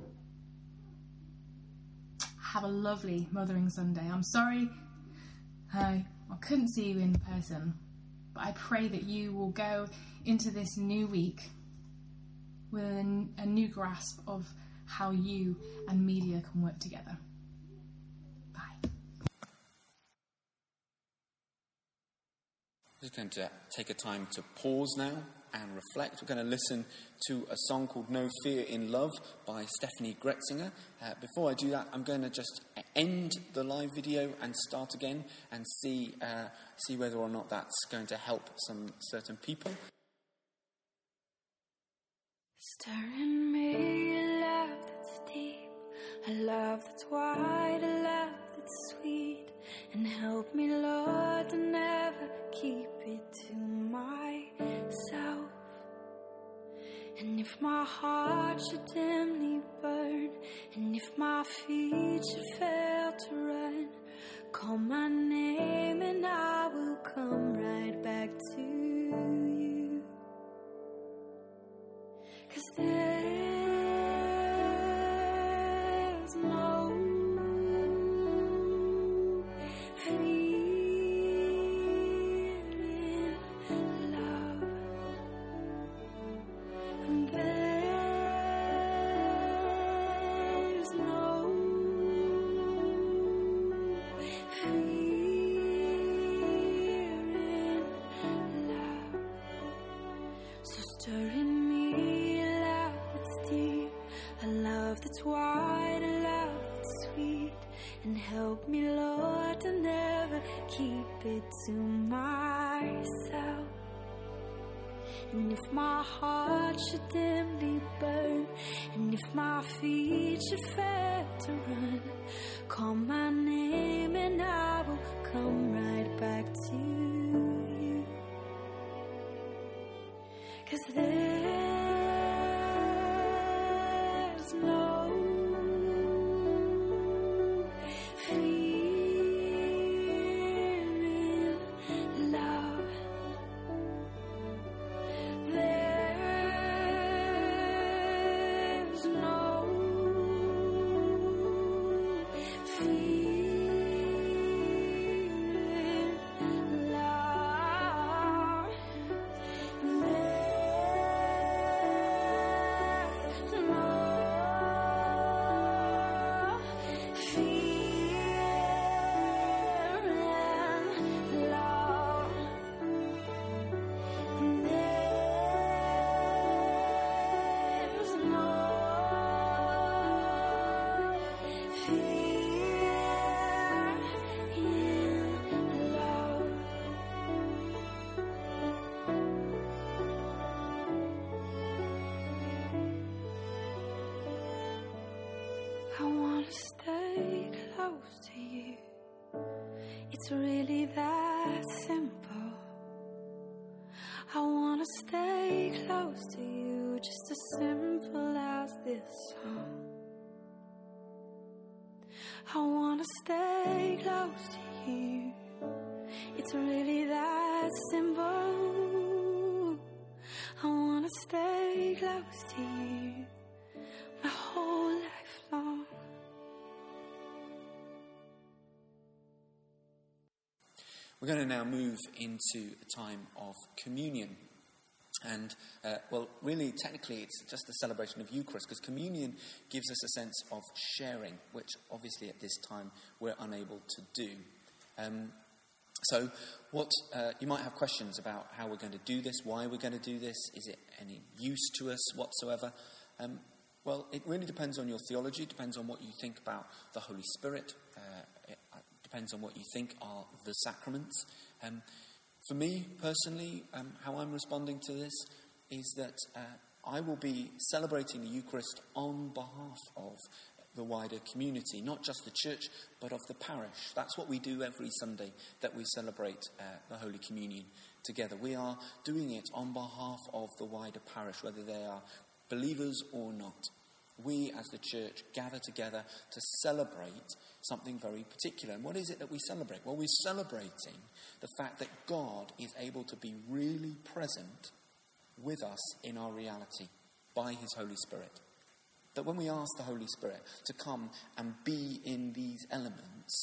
Speaker 4: Have a lovely Mothering Sunday. I'm sorry I, I couldn't see you in person, but I pray that you will go into this new week with a, a new grasp of how you and media can work together. Bye.
Speaker 2: We're just going to take a time to pause now and reflect. We're going to listen to a song called No Fear in Love by Stephanie Gretzinger. Uh, before I do that, I'm going to just end the live video and start again and see uh, see whether or not that's going to help some certain people.
Speaker 5: Stir in me a love that's deep, a love that's wide, a love that's sweet, and help me, Lord, to never keep it to myself. And if my heart should dimly burn, and if my feet should fail to run, call my name and I will come right back to you. 'Cause there's no fear in love, and there's no fear in love. So stir in me a love that's wide, a love that's sweet, and help me, Lord, to never keep it to myself. And if my heart should dimly burn, and if my feet should fail to run, call my name and I will come right back to you. 'Cause there no fear in love. There's no fear in love. There's no I wanna stay close to you. It's really that simple. I wanna stay close to you, just as simple as this song. I wanna stay close to you. It's really that simple. I wanna stay close to you my whole life long.
Speaker 2: We're going to now move into a time of communion. And, uh, well, really, technically, it's just a celebration of Eucharist, because communion gives us a sense of sharing, which obviously at this time we're unable to do. Um, so what uh, you might have questions about how we're going to do this, why we're going to do this, is it any use to us whatsoever? Um, well, it really depends on your theology, depends on what you think about the Holy Spirit, uh, it depends on what you think are the sacraments. Um, for me, personally, um, how I'm responding to this is that uh, I will be celebrating the Eucharist on behalf of the wider community, not just the church, but of the parish. That's what we do every Sunday, that we celebrate uh, the Holy Communion together. We are doing it on behalf of the wider parish, whether they are believers or not. We, as the church, gather together to celebrate something very particular. And what is it that we celebrate? Well, we're celebrating the fact that God is able to be really present with us in our reality by his Holy Spirit. That when we ask the Holy Spirit to come and be in these elements,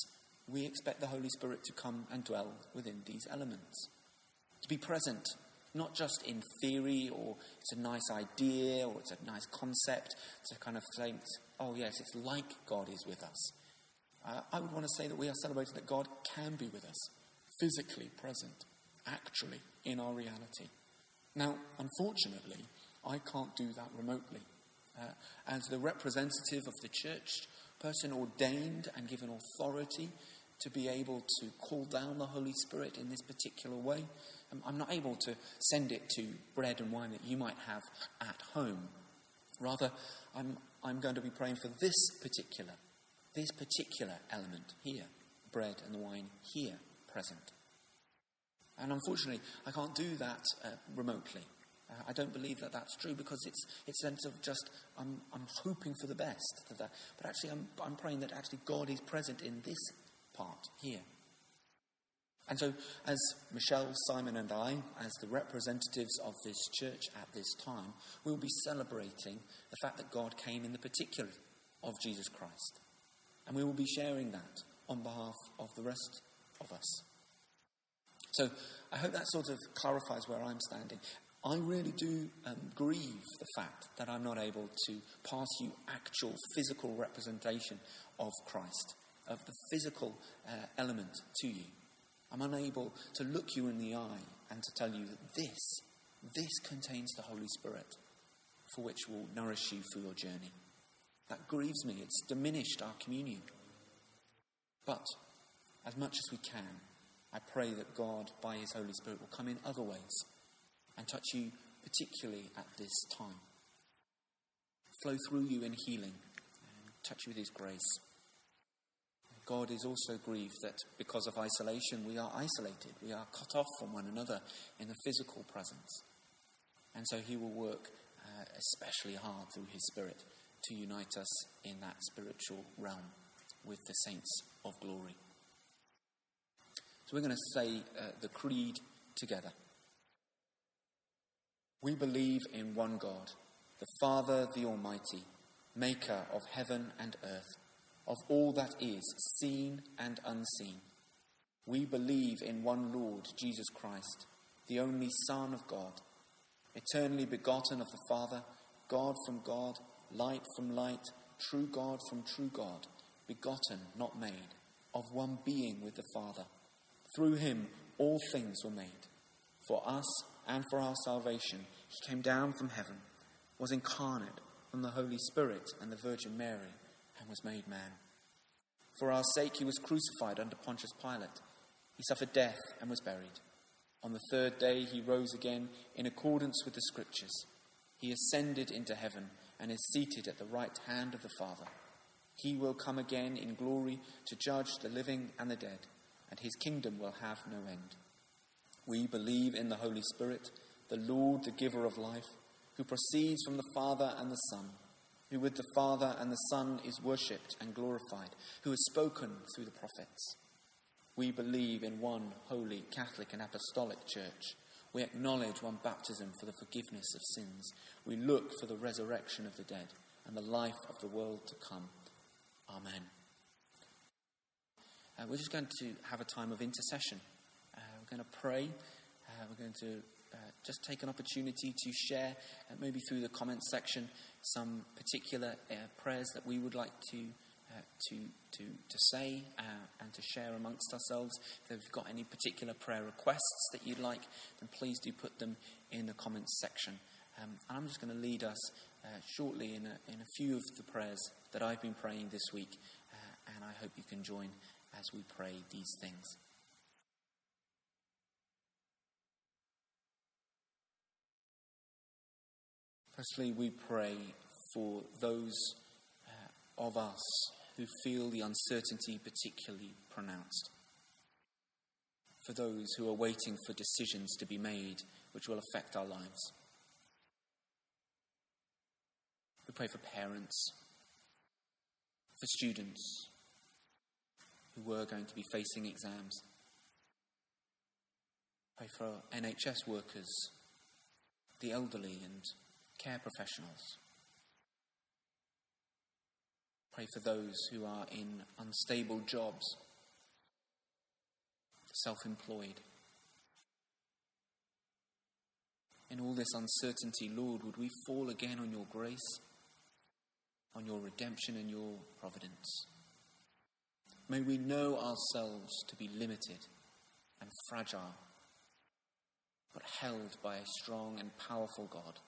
Speaker 2: we expect the Holy Spirit to come and dwell within these elements. To be present, not just in theory, or it's a nice idea, or it's a nice concept, to kind of say, oh yes, it's like God is with us. Uh, I would want to say that we are celebrating that God can be with us, physically present, actually, in our reality. Now, unfortunately, I can't do that remotely. Uh, as the representative of the church, person ordained and given authority to be able to call down the Holy Spirit in this particular way, um, I'm not able to send it to bread and wine that you might have at home. Rather, I'm, I'm going to be praying for this particular, this particular element here, bread and the wine here present. And unfortunately, I can't do that uh, remotely. Uh, I don't believe that that's true, because it's it's a sense of just, I'm I'm hoping for the best. For that. But actually, I'm I'm praying that actually God is present in this part here. And so, as Michelle, Simon and I, as the representatives of this church at this time, we'll be celebrating the fact that God came in the particular of Jesus Christ. And we will be sharing that on behalf of the rest of us. So I hope that sort of clarifies where I'm standing. I really do um, grieve the fact that I'm not able to pass you actual physical representation of Christ, of the physical uh, element to you. I'm unable to look you in the eye and to tell you that this, this contains the Holy Spirit, for which will nourish you for your journey. That grieves me. It's diminished our communion. But as much as we can, I pray that God, by his Holy Spirit, will come in other ways and touch you particularly at this time. Flow through you in healing and touch you with his grace. God is also grieved that because of isolation, we are isolated. We are cut off from one another in the physical presence. And so he will work uh, especially hard through his Spirit to unite us in that spiritual realm with the saints of glory. So we're going to say uh, the creed together. We believe in one God, the Father, the Almighty, maker of heaven and earth, of all that is seen and unseen. We believe in one Lord, Jesus Christ, the only Son of God, eternally begotten of the Father, God from God, light from light, true God from true God, begotten, not made, of one being with the Father. Through him all things were made. For us and for our salvation, he came down from heaven, was incarnate from the Holy Spirit and the Virgin Mary, and was made man. For our sake he was crucified under Pontius Pilate. He suffered death and was buried. On the third day he rose again in accordance with the Scriptures. He ascended into heaven and is seated at the right hand of the Father. He will come again in glory to judge the living and the dead, and his kingdom will have no end. We believe in the Holy Spirit, the Lord, the giver of life, who proceeds from the Father and the Son, who with the Father and the Son is worshipped and glorified, who has spoken through the prophets. We believe in one holy, Catholic and Apostolic Church. We acknowledge one baptism for the forgiveness of sins. We look for the resurrection of the dead and the life of the world to come. Amen. Uh, we're just going to have a time of intercession. Uh, we're going to pray. Uh, we're going to uh, just take an opportunity to share, uh, maybe through the comments section, some particular uh, prayers that we would like to uh, to to to say uh, and to share amongst ourselves. If you've got any particular prayer requests that you'd like, then please do put them in the comments section. Um, and I'm just going to lead us uh, shortly in a, in a few of the prayers that I've been praying this week, uh, and I hope you can join as we pray these things. Firstly, we pray for those uh, of us who feel the uncertainty particularly pronounced. For those who are waiting for decisions to be made which will affect our lives. We pray for parents, for students who were going to be facing exams. Pray for N H S workers, the elderly and care professionals. Pray for those who are in unstable jobs self-employed. In all this uncertainty, Lord, would we fall again on your grace, on your redemption and your providence. May we know ourselves to be limited and fragile, but held by a strong and powerful God.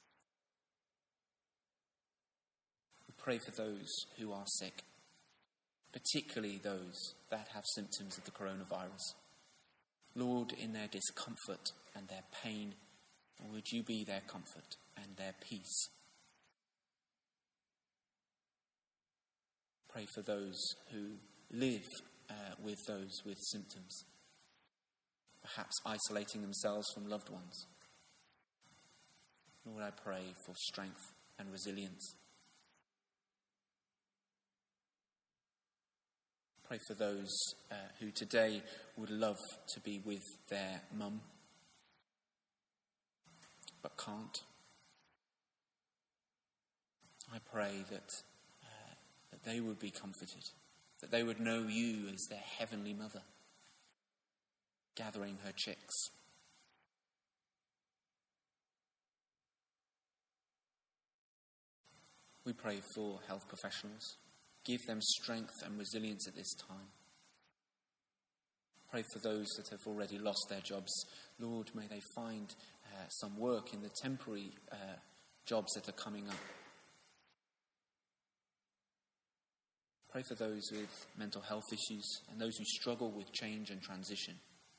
Speaker 2: We pray for those who are sick, particularly those that have symptoms of the coronavirus. Lord, in their discomfort and their pain, would you be their comfort and their peace? Pray for those who live uh, with those with symptoms, perhaps isolating themselves from loved ones. Lord, I pray for strength and resilience. Pray for those uh, who today would love to be with their mum, but can't. I pray that, uh, that they would be comforted, that they would know you as their heavenly mother, gathering her chicks. We pray for health professionals. Give them strength and resilience at this time. Pray for those that have already lost their jobs. Lord, may they find uh, some work in the temporary uh, jobs that are coming up. Pray for those with mental health issues and those who struggle with change and transition.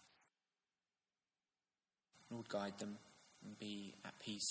Speaker 2: Lord, guide them and be at peace.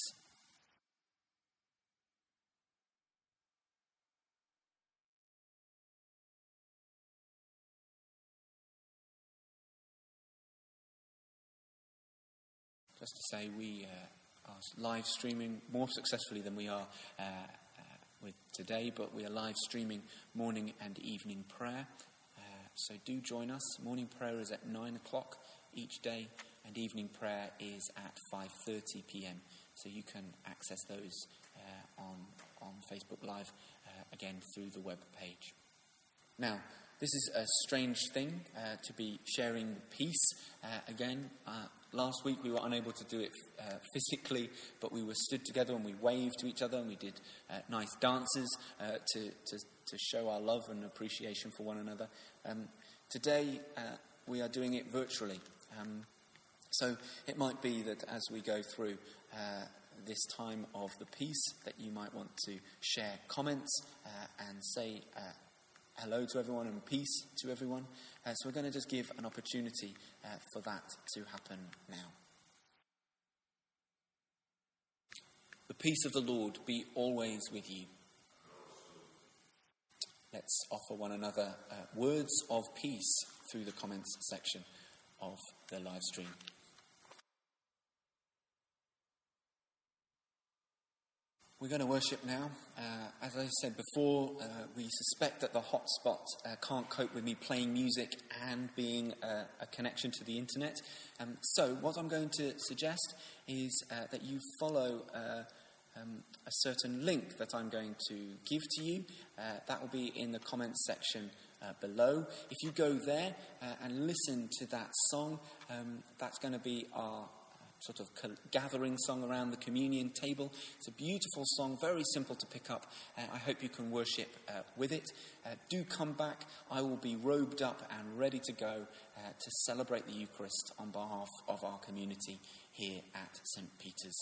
Speaker 2: Just to say, we uh, are live streaming more successfully than we are uh, uh, with today, but we are live streaming morning and evening prayer. Uh, so do join us. Morning prayer is at nine o'clock each day, and evening prayer is at five thirty p.m. So you can access those uh, on, on Facebook Live, uh, again through the web page. Now, this is a strange thing uh, to be sharing peace. Uh, again, uh, last week we were unable to do it uh, physically, but we were stood together and we waved to each other and we did uh, nice dances uh, to, to, to show our love and appreciation for one another. Um, today uh, we are doing it virtually. Um, so it might be that as we go through uh, this time of the peace that you might want to share comments uh, and say uh, hello to everyone and peace to everyone. Uh, so we're going to just give an opportunity uh, for that to happen now. The peace of the Lord be always with you. Let's offer one another uh, words of peace through the comments section of the live stream. We're going to worship now. Uh, as I said before, uh, we suspect that the hotspot uh, can't cope with me playing music and being uh, a connection to the internet. Um, so what I'm going to suggest is uh, that you follow uh, um, a certain link that I'm going to give to you. Uh, that will be in the comments section uh, below. If you go there uh, and listen to that song, um, that's going to be our sort of gathering song around the communion table. It's a beautiful song, very simple to pick up. Uh, I hope you can worship uh, with it. Uh, do come back. I will be robed up and ready to go uh, to celebrate the Eucharist on behalf of our community here at Saint Peter's.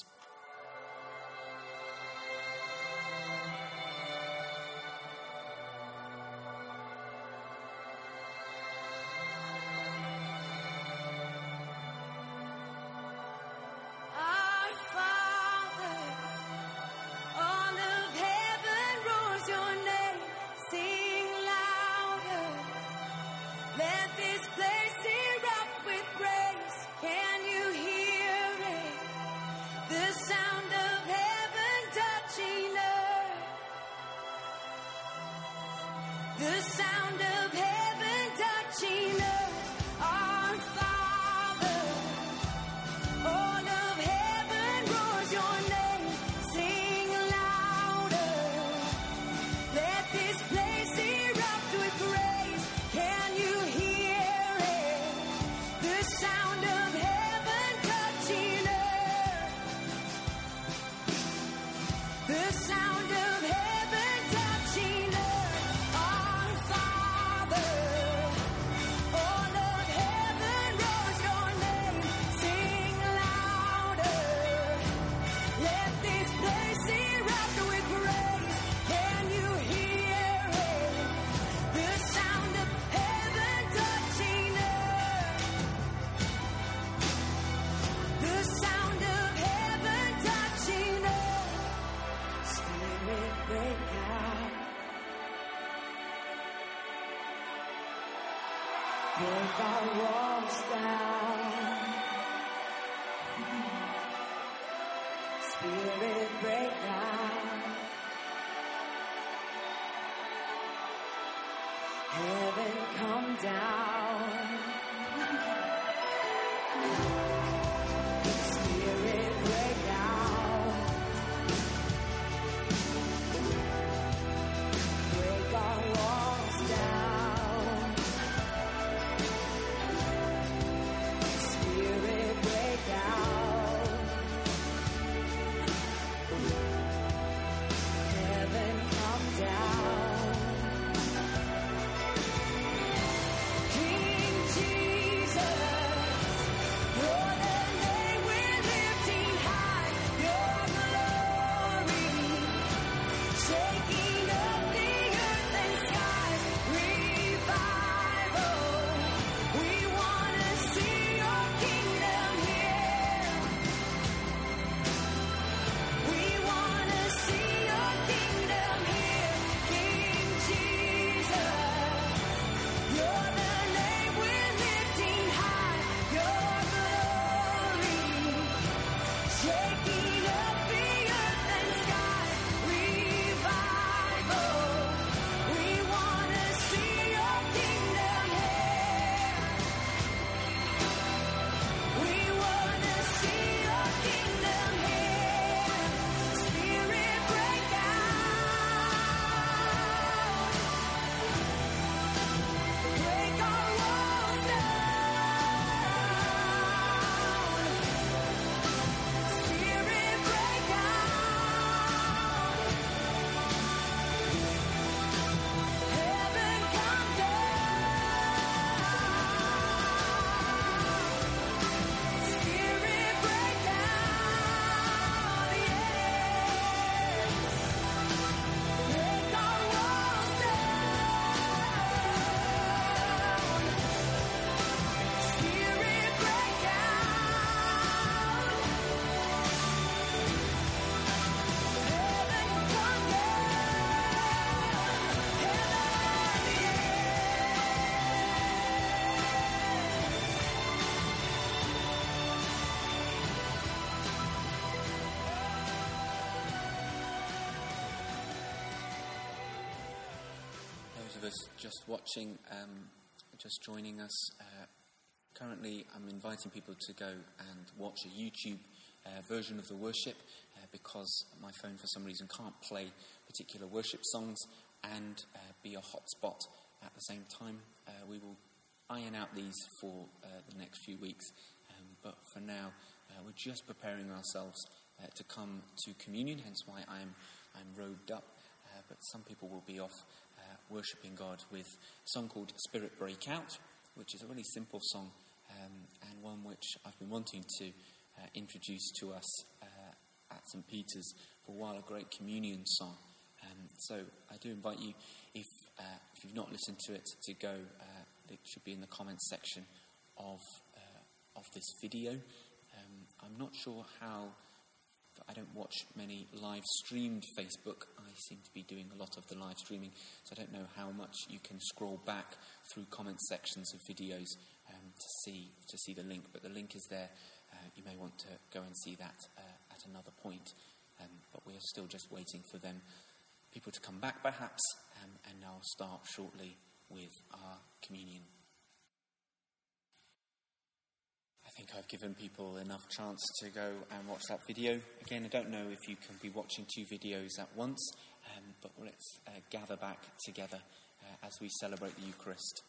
Speaker 5: This place erupt with praise. Can you hear
Speaker 6: Break our walls down. Spirit, break down. Heaven, come down. Spirit, break down. Break our walls down. Spirit, break down. Heaven, come down. King Jesus, you're the name we're lifting high. Your glory, shaking up the earth and skies. Revival, we want to see your kingdom here. We want to see your kingdom here. King Jesus, you're the name we're lifting high. Your glory, shaking up the earth and skies. Revival, we want to see your kingdom here. We want to see your kingdom here. Spirit, break down. Break our walls down. Spirit, break down. Heaven, come down. Spirit, break down. Yeah. Break our walls down. Spirit, break down. Heaven, come down.
Speaker 2: Those of us just watching, um, just joining us, uh, currently I'm inviting people to go and watch a YouTube uh, version of the worship uh, because my phone for some reason can't play particular worship songs and uh, be a hotspot at the same time. Uh, we will iron out these for uh, the next few weeks, um, but for now uh, we're just preparing ourselves uh, to come to communion, hence why I'm, I'm robed up. Uh, but some people will be off uh, worshipping God with a song called Spirit Breakout, which is a really simple song um, and one which I've been wanting to uh, introduce to us uh, at Saint Peter's for a while, a great communion song. Um, so I do invite you, if uh, if you've not listened to it, to go. Uh, it should be in the comments section of uh, of this video. Um, I'm not sure how. I don't watch many live streamed Facebook. I seem to be doing a lot of the live streaming, so I don't know how much you can scroll back through comment sections of videos um, to see to see the link. But the link is there. Uh, you may want to go and see that uh, at another point. Um, but we are still just waiting for them, people to come back perhaps, um, and I'll start shortly with our communion. I think I've given people enough chance to go and watch that video. Again, I don't know if you can be watching two videos at once, um, but let's uh, gather back together uh, as we celebrate the Eucharist.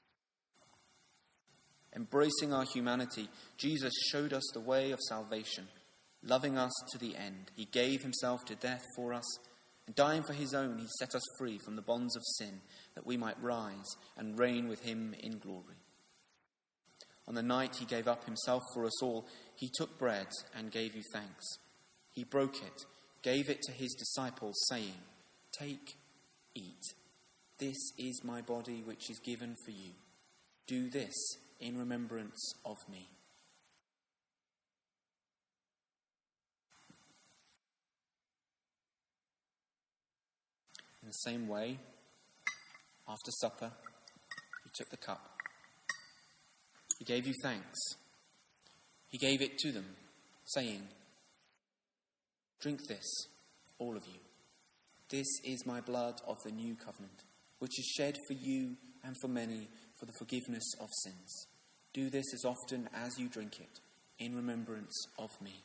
Speaker 2: Embracing our humanity, Jesus showed us the way of salvation. Loving us to the end, he gave himself to death for us, and dying for his own, he set us free from the bonds of sin, that we might rise and reign with him in glory. On the night he gave up himself for us all, he took bread and gave you thanks. He broke it, gave it to his disciples, saying, "Take, eat. This is my body which is given for you. Do this in remembrance of me." In the same way, after supper, he took the cup. He gave you thanks. He gave it to them, saying, "Drink this, all of you. This is my blood of the new covenant, which is shed for you and for many for the forgiveness of sins. Do this as often as you drink it, in remembrance of me."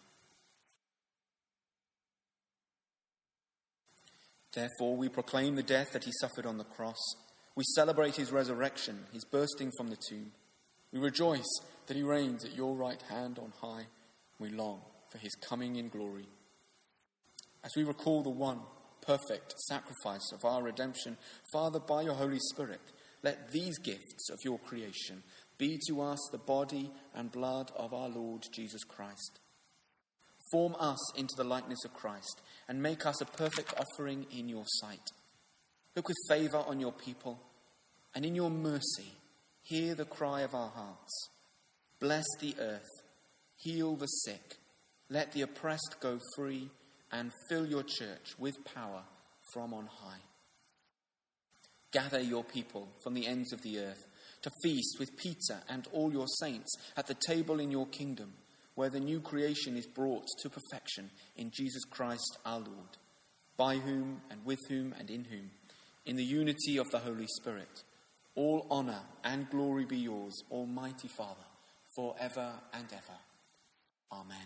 Speaker 2: Therefore, we proclaim the death that he suffered on the cross. We celebrate his resurrection, his bursting from the tomb. We rejoice that he reigns at your right hand on high. We long for his coming in glory. As we recall the one perfect sacrifice of our redemption, Father, by your Holy Spirit, let these gifts of your creation be to us the body and blood of our Lord Jesus Christ. Form us into the likeness of Christ and make us a perfect offering in your sight. Look with favour on your people, and in your mercy hear the cry of our hearts. Bless the earth, heal the sick, let the oppressed go free, and fill your church with power from on high. Gather your people from the ends of the earth to feast with Peter and all your saints at the table in your kingdom, where the new creation is brought to perfection in Jesus Christ our Lord, by whom and with whom and in whom, in the unity of the Holy Spirit, all honour and glory be yours, Almighty Father, forever and ever. Amen.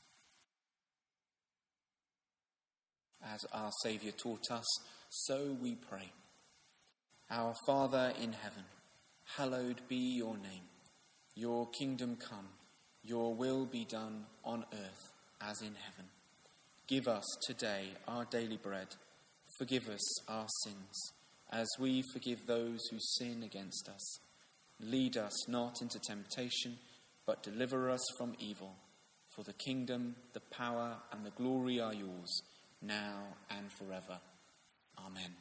Speaker 2: As our Saviour taught us, so we pray. Our Father in heaven, hallowed be your name. Your kingdom come, your will be done on earth as in heaven. Give us today our daily bread. Forgive us our sins, as we forgive those who sin against us. Lead us not into temptation, but deliver us from evil. For the kingdom, the power, and the glory are yours, now and forever. Amen.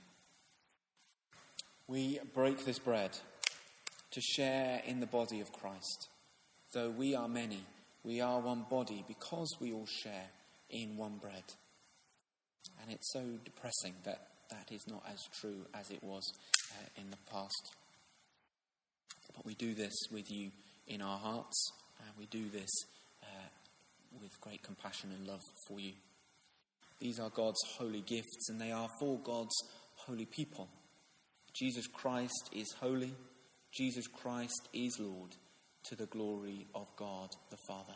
Speaker 2: We break this bread to share in the body of Christ. Though we are many, we are one body because we all share in one bread. And it's so depressing that that is not as true as it was uh, in the past. But we do this with you in our hearts, and we do this uh, with great compassion and love for you. These are God's holy gifts, and they are for God's holy people. Jesus Christ is holy. Jesus Christ is Lord, to the glory of God the Father.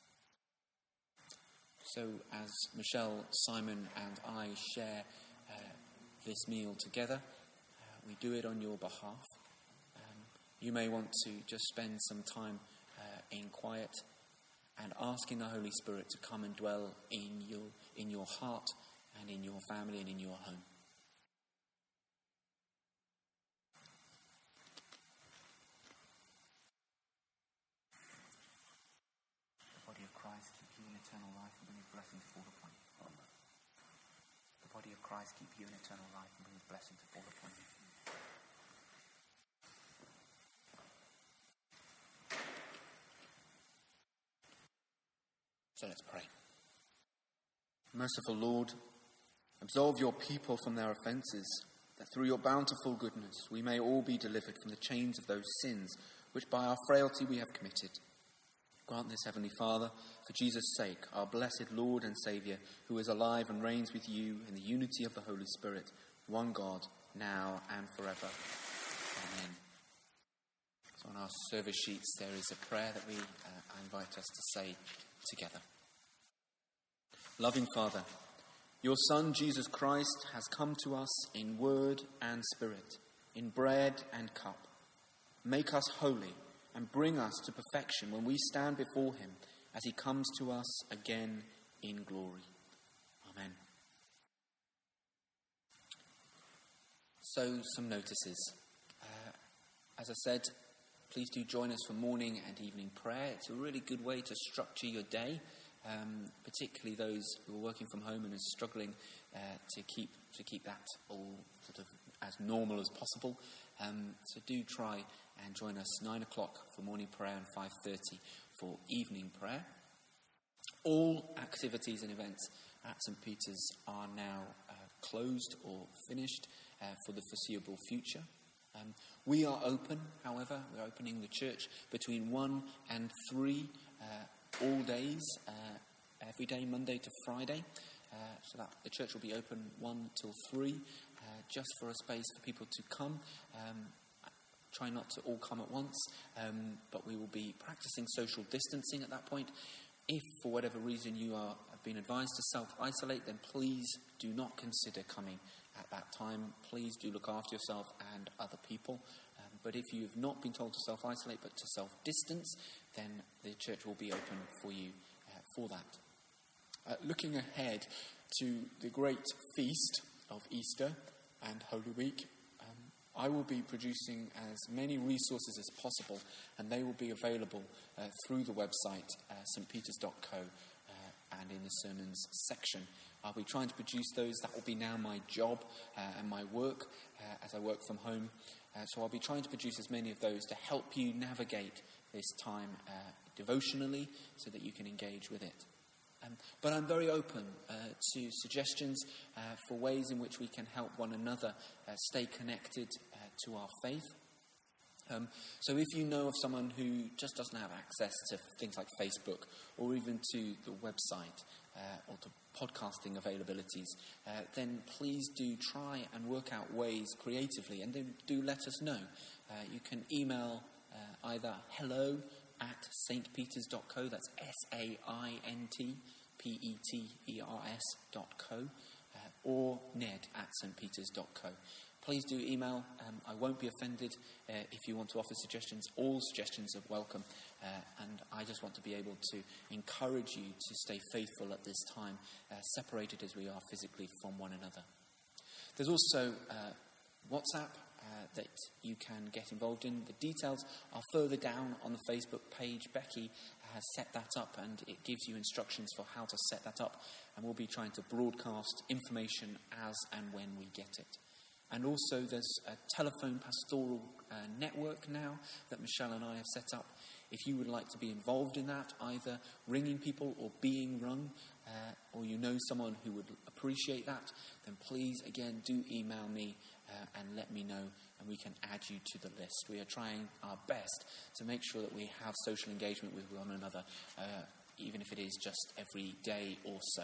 Speaker 2: So as Michelle, Simon and I share uh, this meal together, uh, we do it on your behalf. Um, you may want to just spend some time uh, in quiet and asking the Holy Spirit to come and dwell in your, in your heart and in your family and in your home. The body of Christ keep you in eternal life and bring his blessing to fall upon you. The body of Christ keep you in eternal life and bring his blessing to fall upon you. So let's pray. Merciful Lord, absolve your people from their offences, that through your bountiful goodness we may all be delivered from the chains of those sins which by our frailty we have committed. Grant this, Heavenly Father, for Jesus' sake, our blessed Lord and Saviour, who is alive and reigns with you in the unity of the Holy Spirit, one God, now and forever. Amen. So on our service sheets there is a prayer that we uh, invite us to say together. Loving Father, your Son Jesus Christ has come to us in word and spirit, in bread and cup. Make us holy and bring us to perfection when we stand before him as he comes to us again in glory. Amen. So, some notices. Uh, as I said, please do join us for morning and evening prayer. It's a really good way to structure your day. Um, particularly those who are working from home and are struggling uh, to keep to keep that all sort of as normal as possible. Um, so do try and join us nine o'clock for morning prayer and five thirty for evening prayer. All activities and events at St Peter's are now uh, closed or finished uh, for the foreseeable future. Um, we are open, however, we're opening the church between one and three uh, all days, uh, every day, Monday to Friday. Uh, so that the church will be open one till three, uh, just for a space for people to come. Um, try not to all come at once, um, but we will be practicing social distancing at that point. If, for whatever reason, you are have been advised to self-isolate, then please do not consider coming at that time. Please do look after yourself and other people. Um, but if you have not been told to self-isolate but to self-distance, then the church will be open for you uh, for that. Uh, looking ahead to the great feast of Easter and Holy Week, um, I will be producing as many resources as possible, and they will be available uh, through the website uh, st peters dot co uh, and in the sermons section. I'll be trying to produce those. That will be now my job uh, and my work uh, as I work from home. Uh, so I'll be trying to produce as many of those to help you navigate this time uh, devotionally so that you can engage with it. Um, but I'm very open uh, to suggestions uh, for ways in which we can help one another uh, stay connected uh, to our faith. Um, so if you know of someone who just doesn't have access to things like Facebook or even to the website uh, or to podcasting availabilities, uh, then please do try and work out ways creatively, and then do let us know. Uh, you can email uh, either hello at st peters dot co, that's S A I N T P E T E R S dot co, uh, or ned at st peters dot co. Please do email. Um, I won't be offended uh, if you want to offer suggestions. All suggestions are welcome, uh, and I just want to be able to encourage you to stay faithful at this time, uh, separated as we are physically from one another. There's also uh, WhatsApp Uh, that you can get involved in. The details are further down on the Facebook page. Becky has set that up, and it gives you instructions for how to set that up, and we'll be trying to broadcast information as and when we get it. And also there's a telephone pastoral uh, network now that Michelle and I have set up. If you would like to be involved in that, either ringing people or being rung, uh, or you know someone who would appreciate that, then please, again, do email me uh, and let me know, and we can add you to the list. We are trying our best to make sure that we have social engagement with one another, uh, even if it is just every day or so.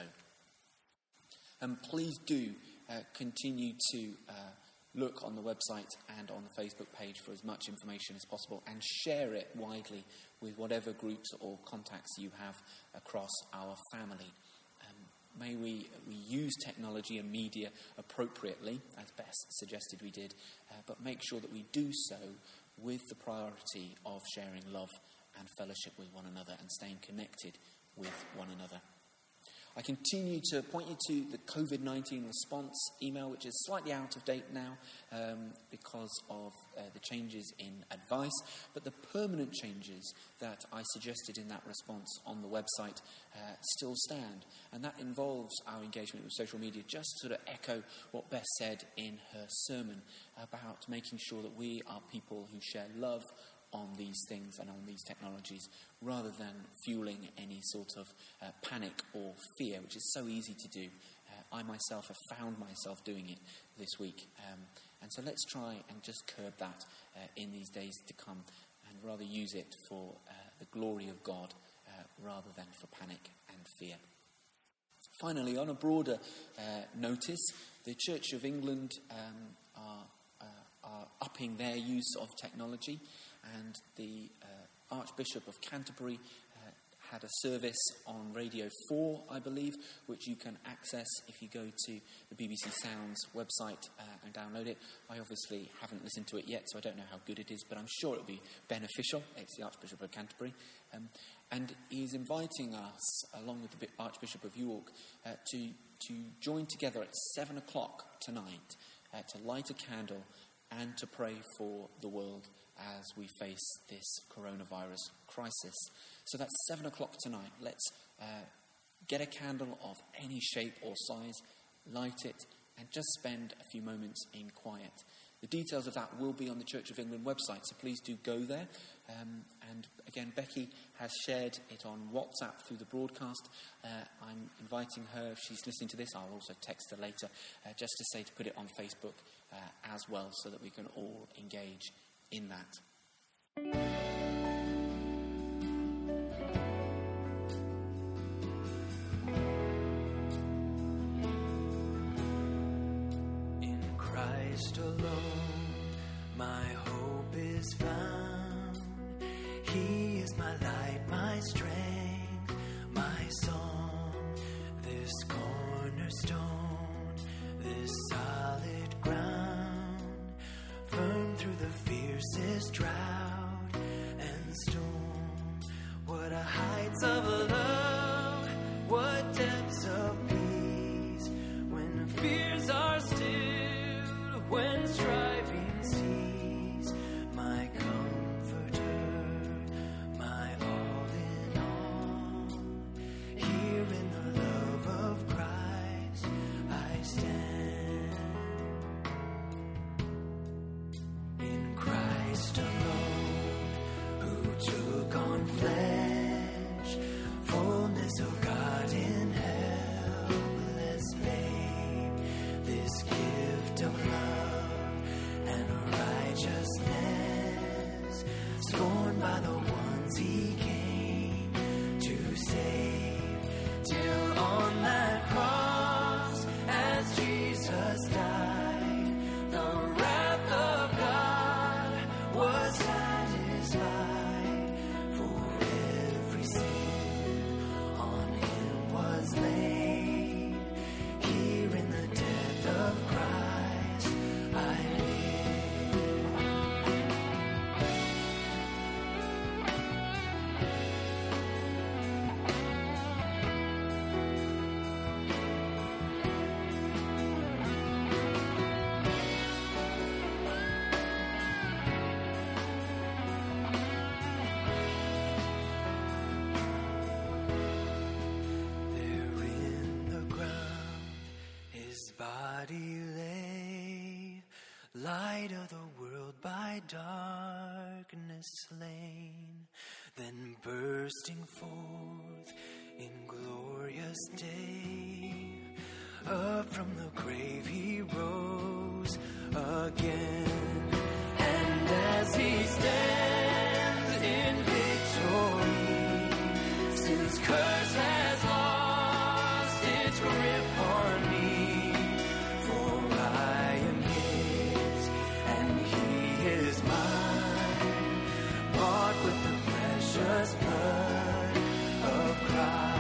Speaker 2: And please do uh, continue to uh, look on the website and on the Facebook page for as much information as possible, and share it widely with whatever groups or contacts you have across our family. Um, may we, we use technology and media appropriately, as Bess suggested we did, uh, but make sure that we do so with the priority of sharing love and fellowship with one another and staying connected with one another. I continue to point you to the covid nineteen response email, which is slightly out of date now um, because of uh, the changes in advice, but the permanent changes that I suggested in that response on the website uh, still stand, and that involves our engagement with social media. Just to sort of echo what Beth said in her sermon about making sure that we are people who share love on these things and on these technologies, rather than fueling any sort of uh, panic or fear, which is so easy to do. Uh, I myself have found myself doing it this week. Um, and so let's try and just curb that uh, in these days to come, and rather use it for uh, the glory of God uh, rather than for panic and fear. Finally, on a broader uh, notice, the Church of England um, are, uh, are upping their use of technology. And the uh, Archbishop of Canterbury uh, had a service on Radio four, I believe, which you can access if you go to the B B C Sounds website uh, and download it. I obviously haven't listened to it yet, so I don't know how good it is, but I'm sure it'll be beneficial. It's the Archbishop of Canterbury. Um, and he's inviting us, along with the Archbishop of York, uh, to, to join together at seven o'clock tonight uh, to light a candle and to pray for the world as we face this coronavirus crisis. So that's seven o'clock tonight. Let's uh, get a candle of any shape or size, light it, and just spend a few moments in quiet. The The details of that will be on the Church of England website, so please do go there. Um, and again, Becky has shared it on WhatsApp through the broadcast. Uh, I'm inviting her, if she's listening to this, I'll also text her later, uh, just to say to put it on Facebook uh, as well, so that we can all engage in that.
Speaker 3: In Christ alone, my hope is found. He is my light, my strength, my song. This cornerstone, this solid ground, firm through the fiercest drought and storm. What a heights of love, what depths of peace, when fears are stilled, when striving cease. My comforter, my all in all, here in the love of Christ I stand. In Christ alone, who took on flesh, fullness of God in helpless babe, this gift of love and righteousness, scorned by the ones he came to save, till on that cross, as Jesus died, the wrath of God was satisfied. For every sin on him was laid. Here in the death of Christ I There in the ground his body lay, light of the world by darkness slain, then bursting forth in glorious day, up from the grave he rose again. And as he stands in victory, since curse has lost its grip on me, for I am his and he is mine, bought with the precious blood of Christ.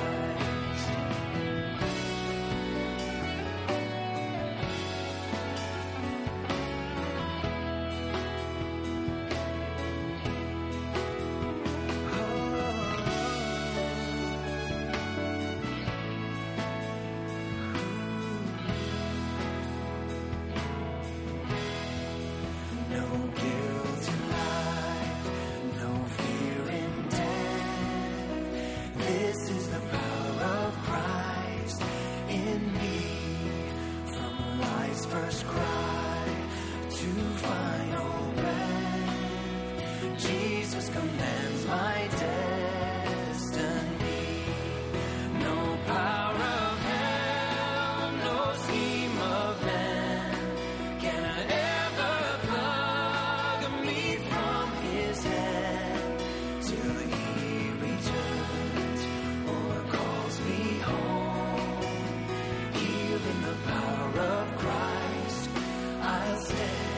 Speaker 3: No guilt in life, no fear in death. This is the power of Christ in me. From life's first cry to final breath, Jesus commands my destiny. No power of hell, no scheme of man can ever plug me from his hand till he returns or calls me home. Here in the power of Christ I'll stand.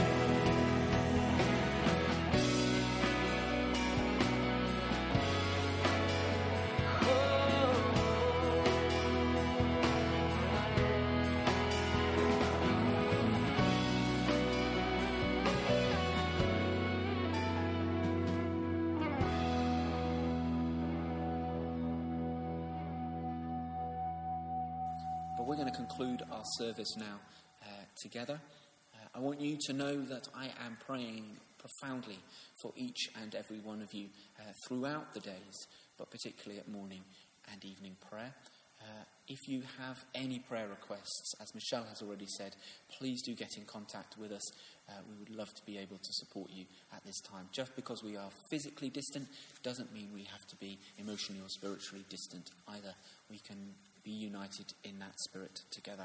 Speaker 2: But we're going to conclude our service now uh, together. Uh, I want you to know that I am praying profoundly for each and every one of you uh, throughout the days, but particularly at morning and evening prayer. Uh, if you have any prayer requests, as Michelle has already said, please do get in contact with us. Uh, we would love to be able to support you at this time. Just because we are physically distant doesn't mean we have to be emotionally or spiritually distant either. We can be united in that spirit together.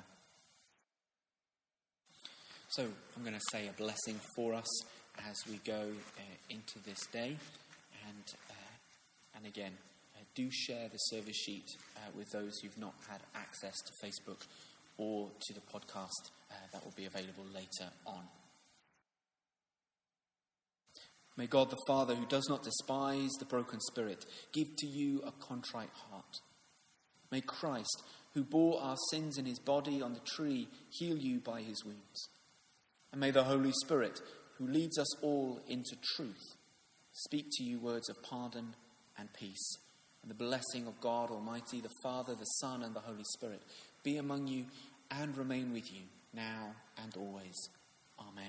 Speaker 2: So I'm going to say a blessing for us as we go uh, into this day. And, uh, and again, Uh, do share the service sheet uh, with those who've not had access to Facebook or to the podcast uh, that will be available later on. May God the Father, who does not despise the broken spirit, give to you a contrite heart. May Christ, who bore our sins in his body on the tree, heal you by his wounds. And may the Holy Spirit, who leads us all into truth, speak to you words of pardon and peace. And the blessing of God Almighty, the Father, the Son, and the Holy Spirit be among you and remain with you now and always. Amen.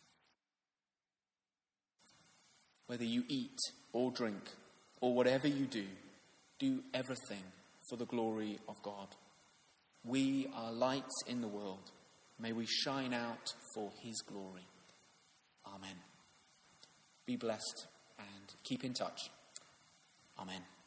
Speaker 2: Whether you eat or drink or whatever you do, do everything for the glory of God. We are lights in the world. May we shine out for his glory. Amen. Be blessed and keep in touch. Amen.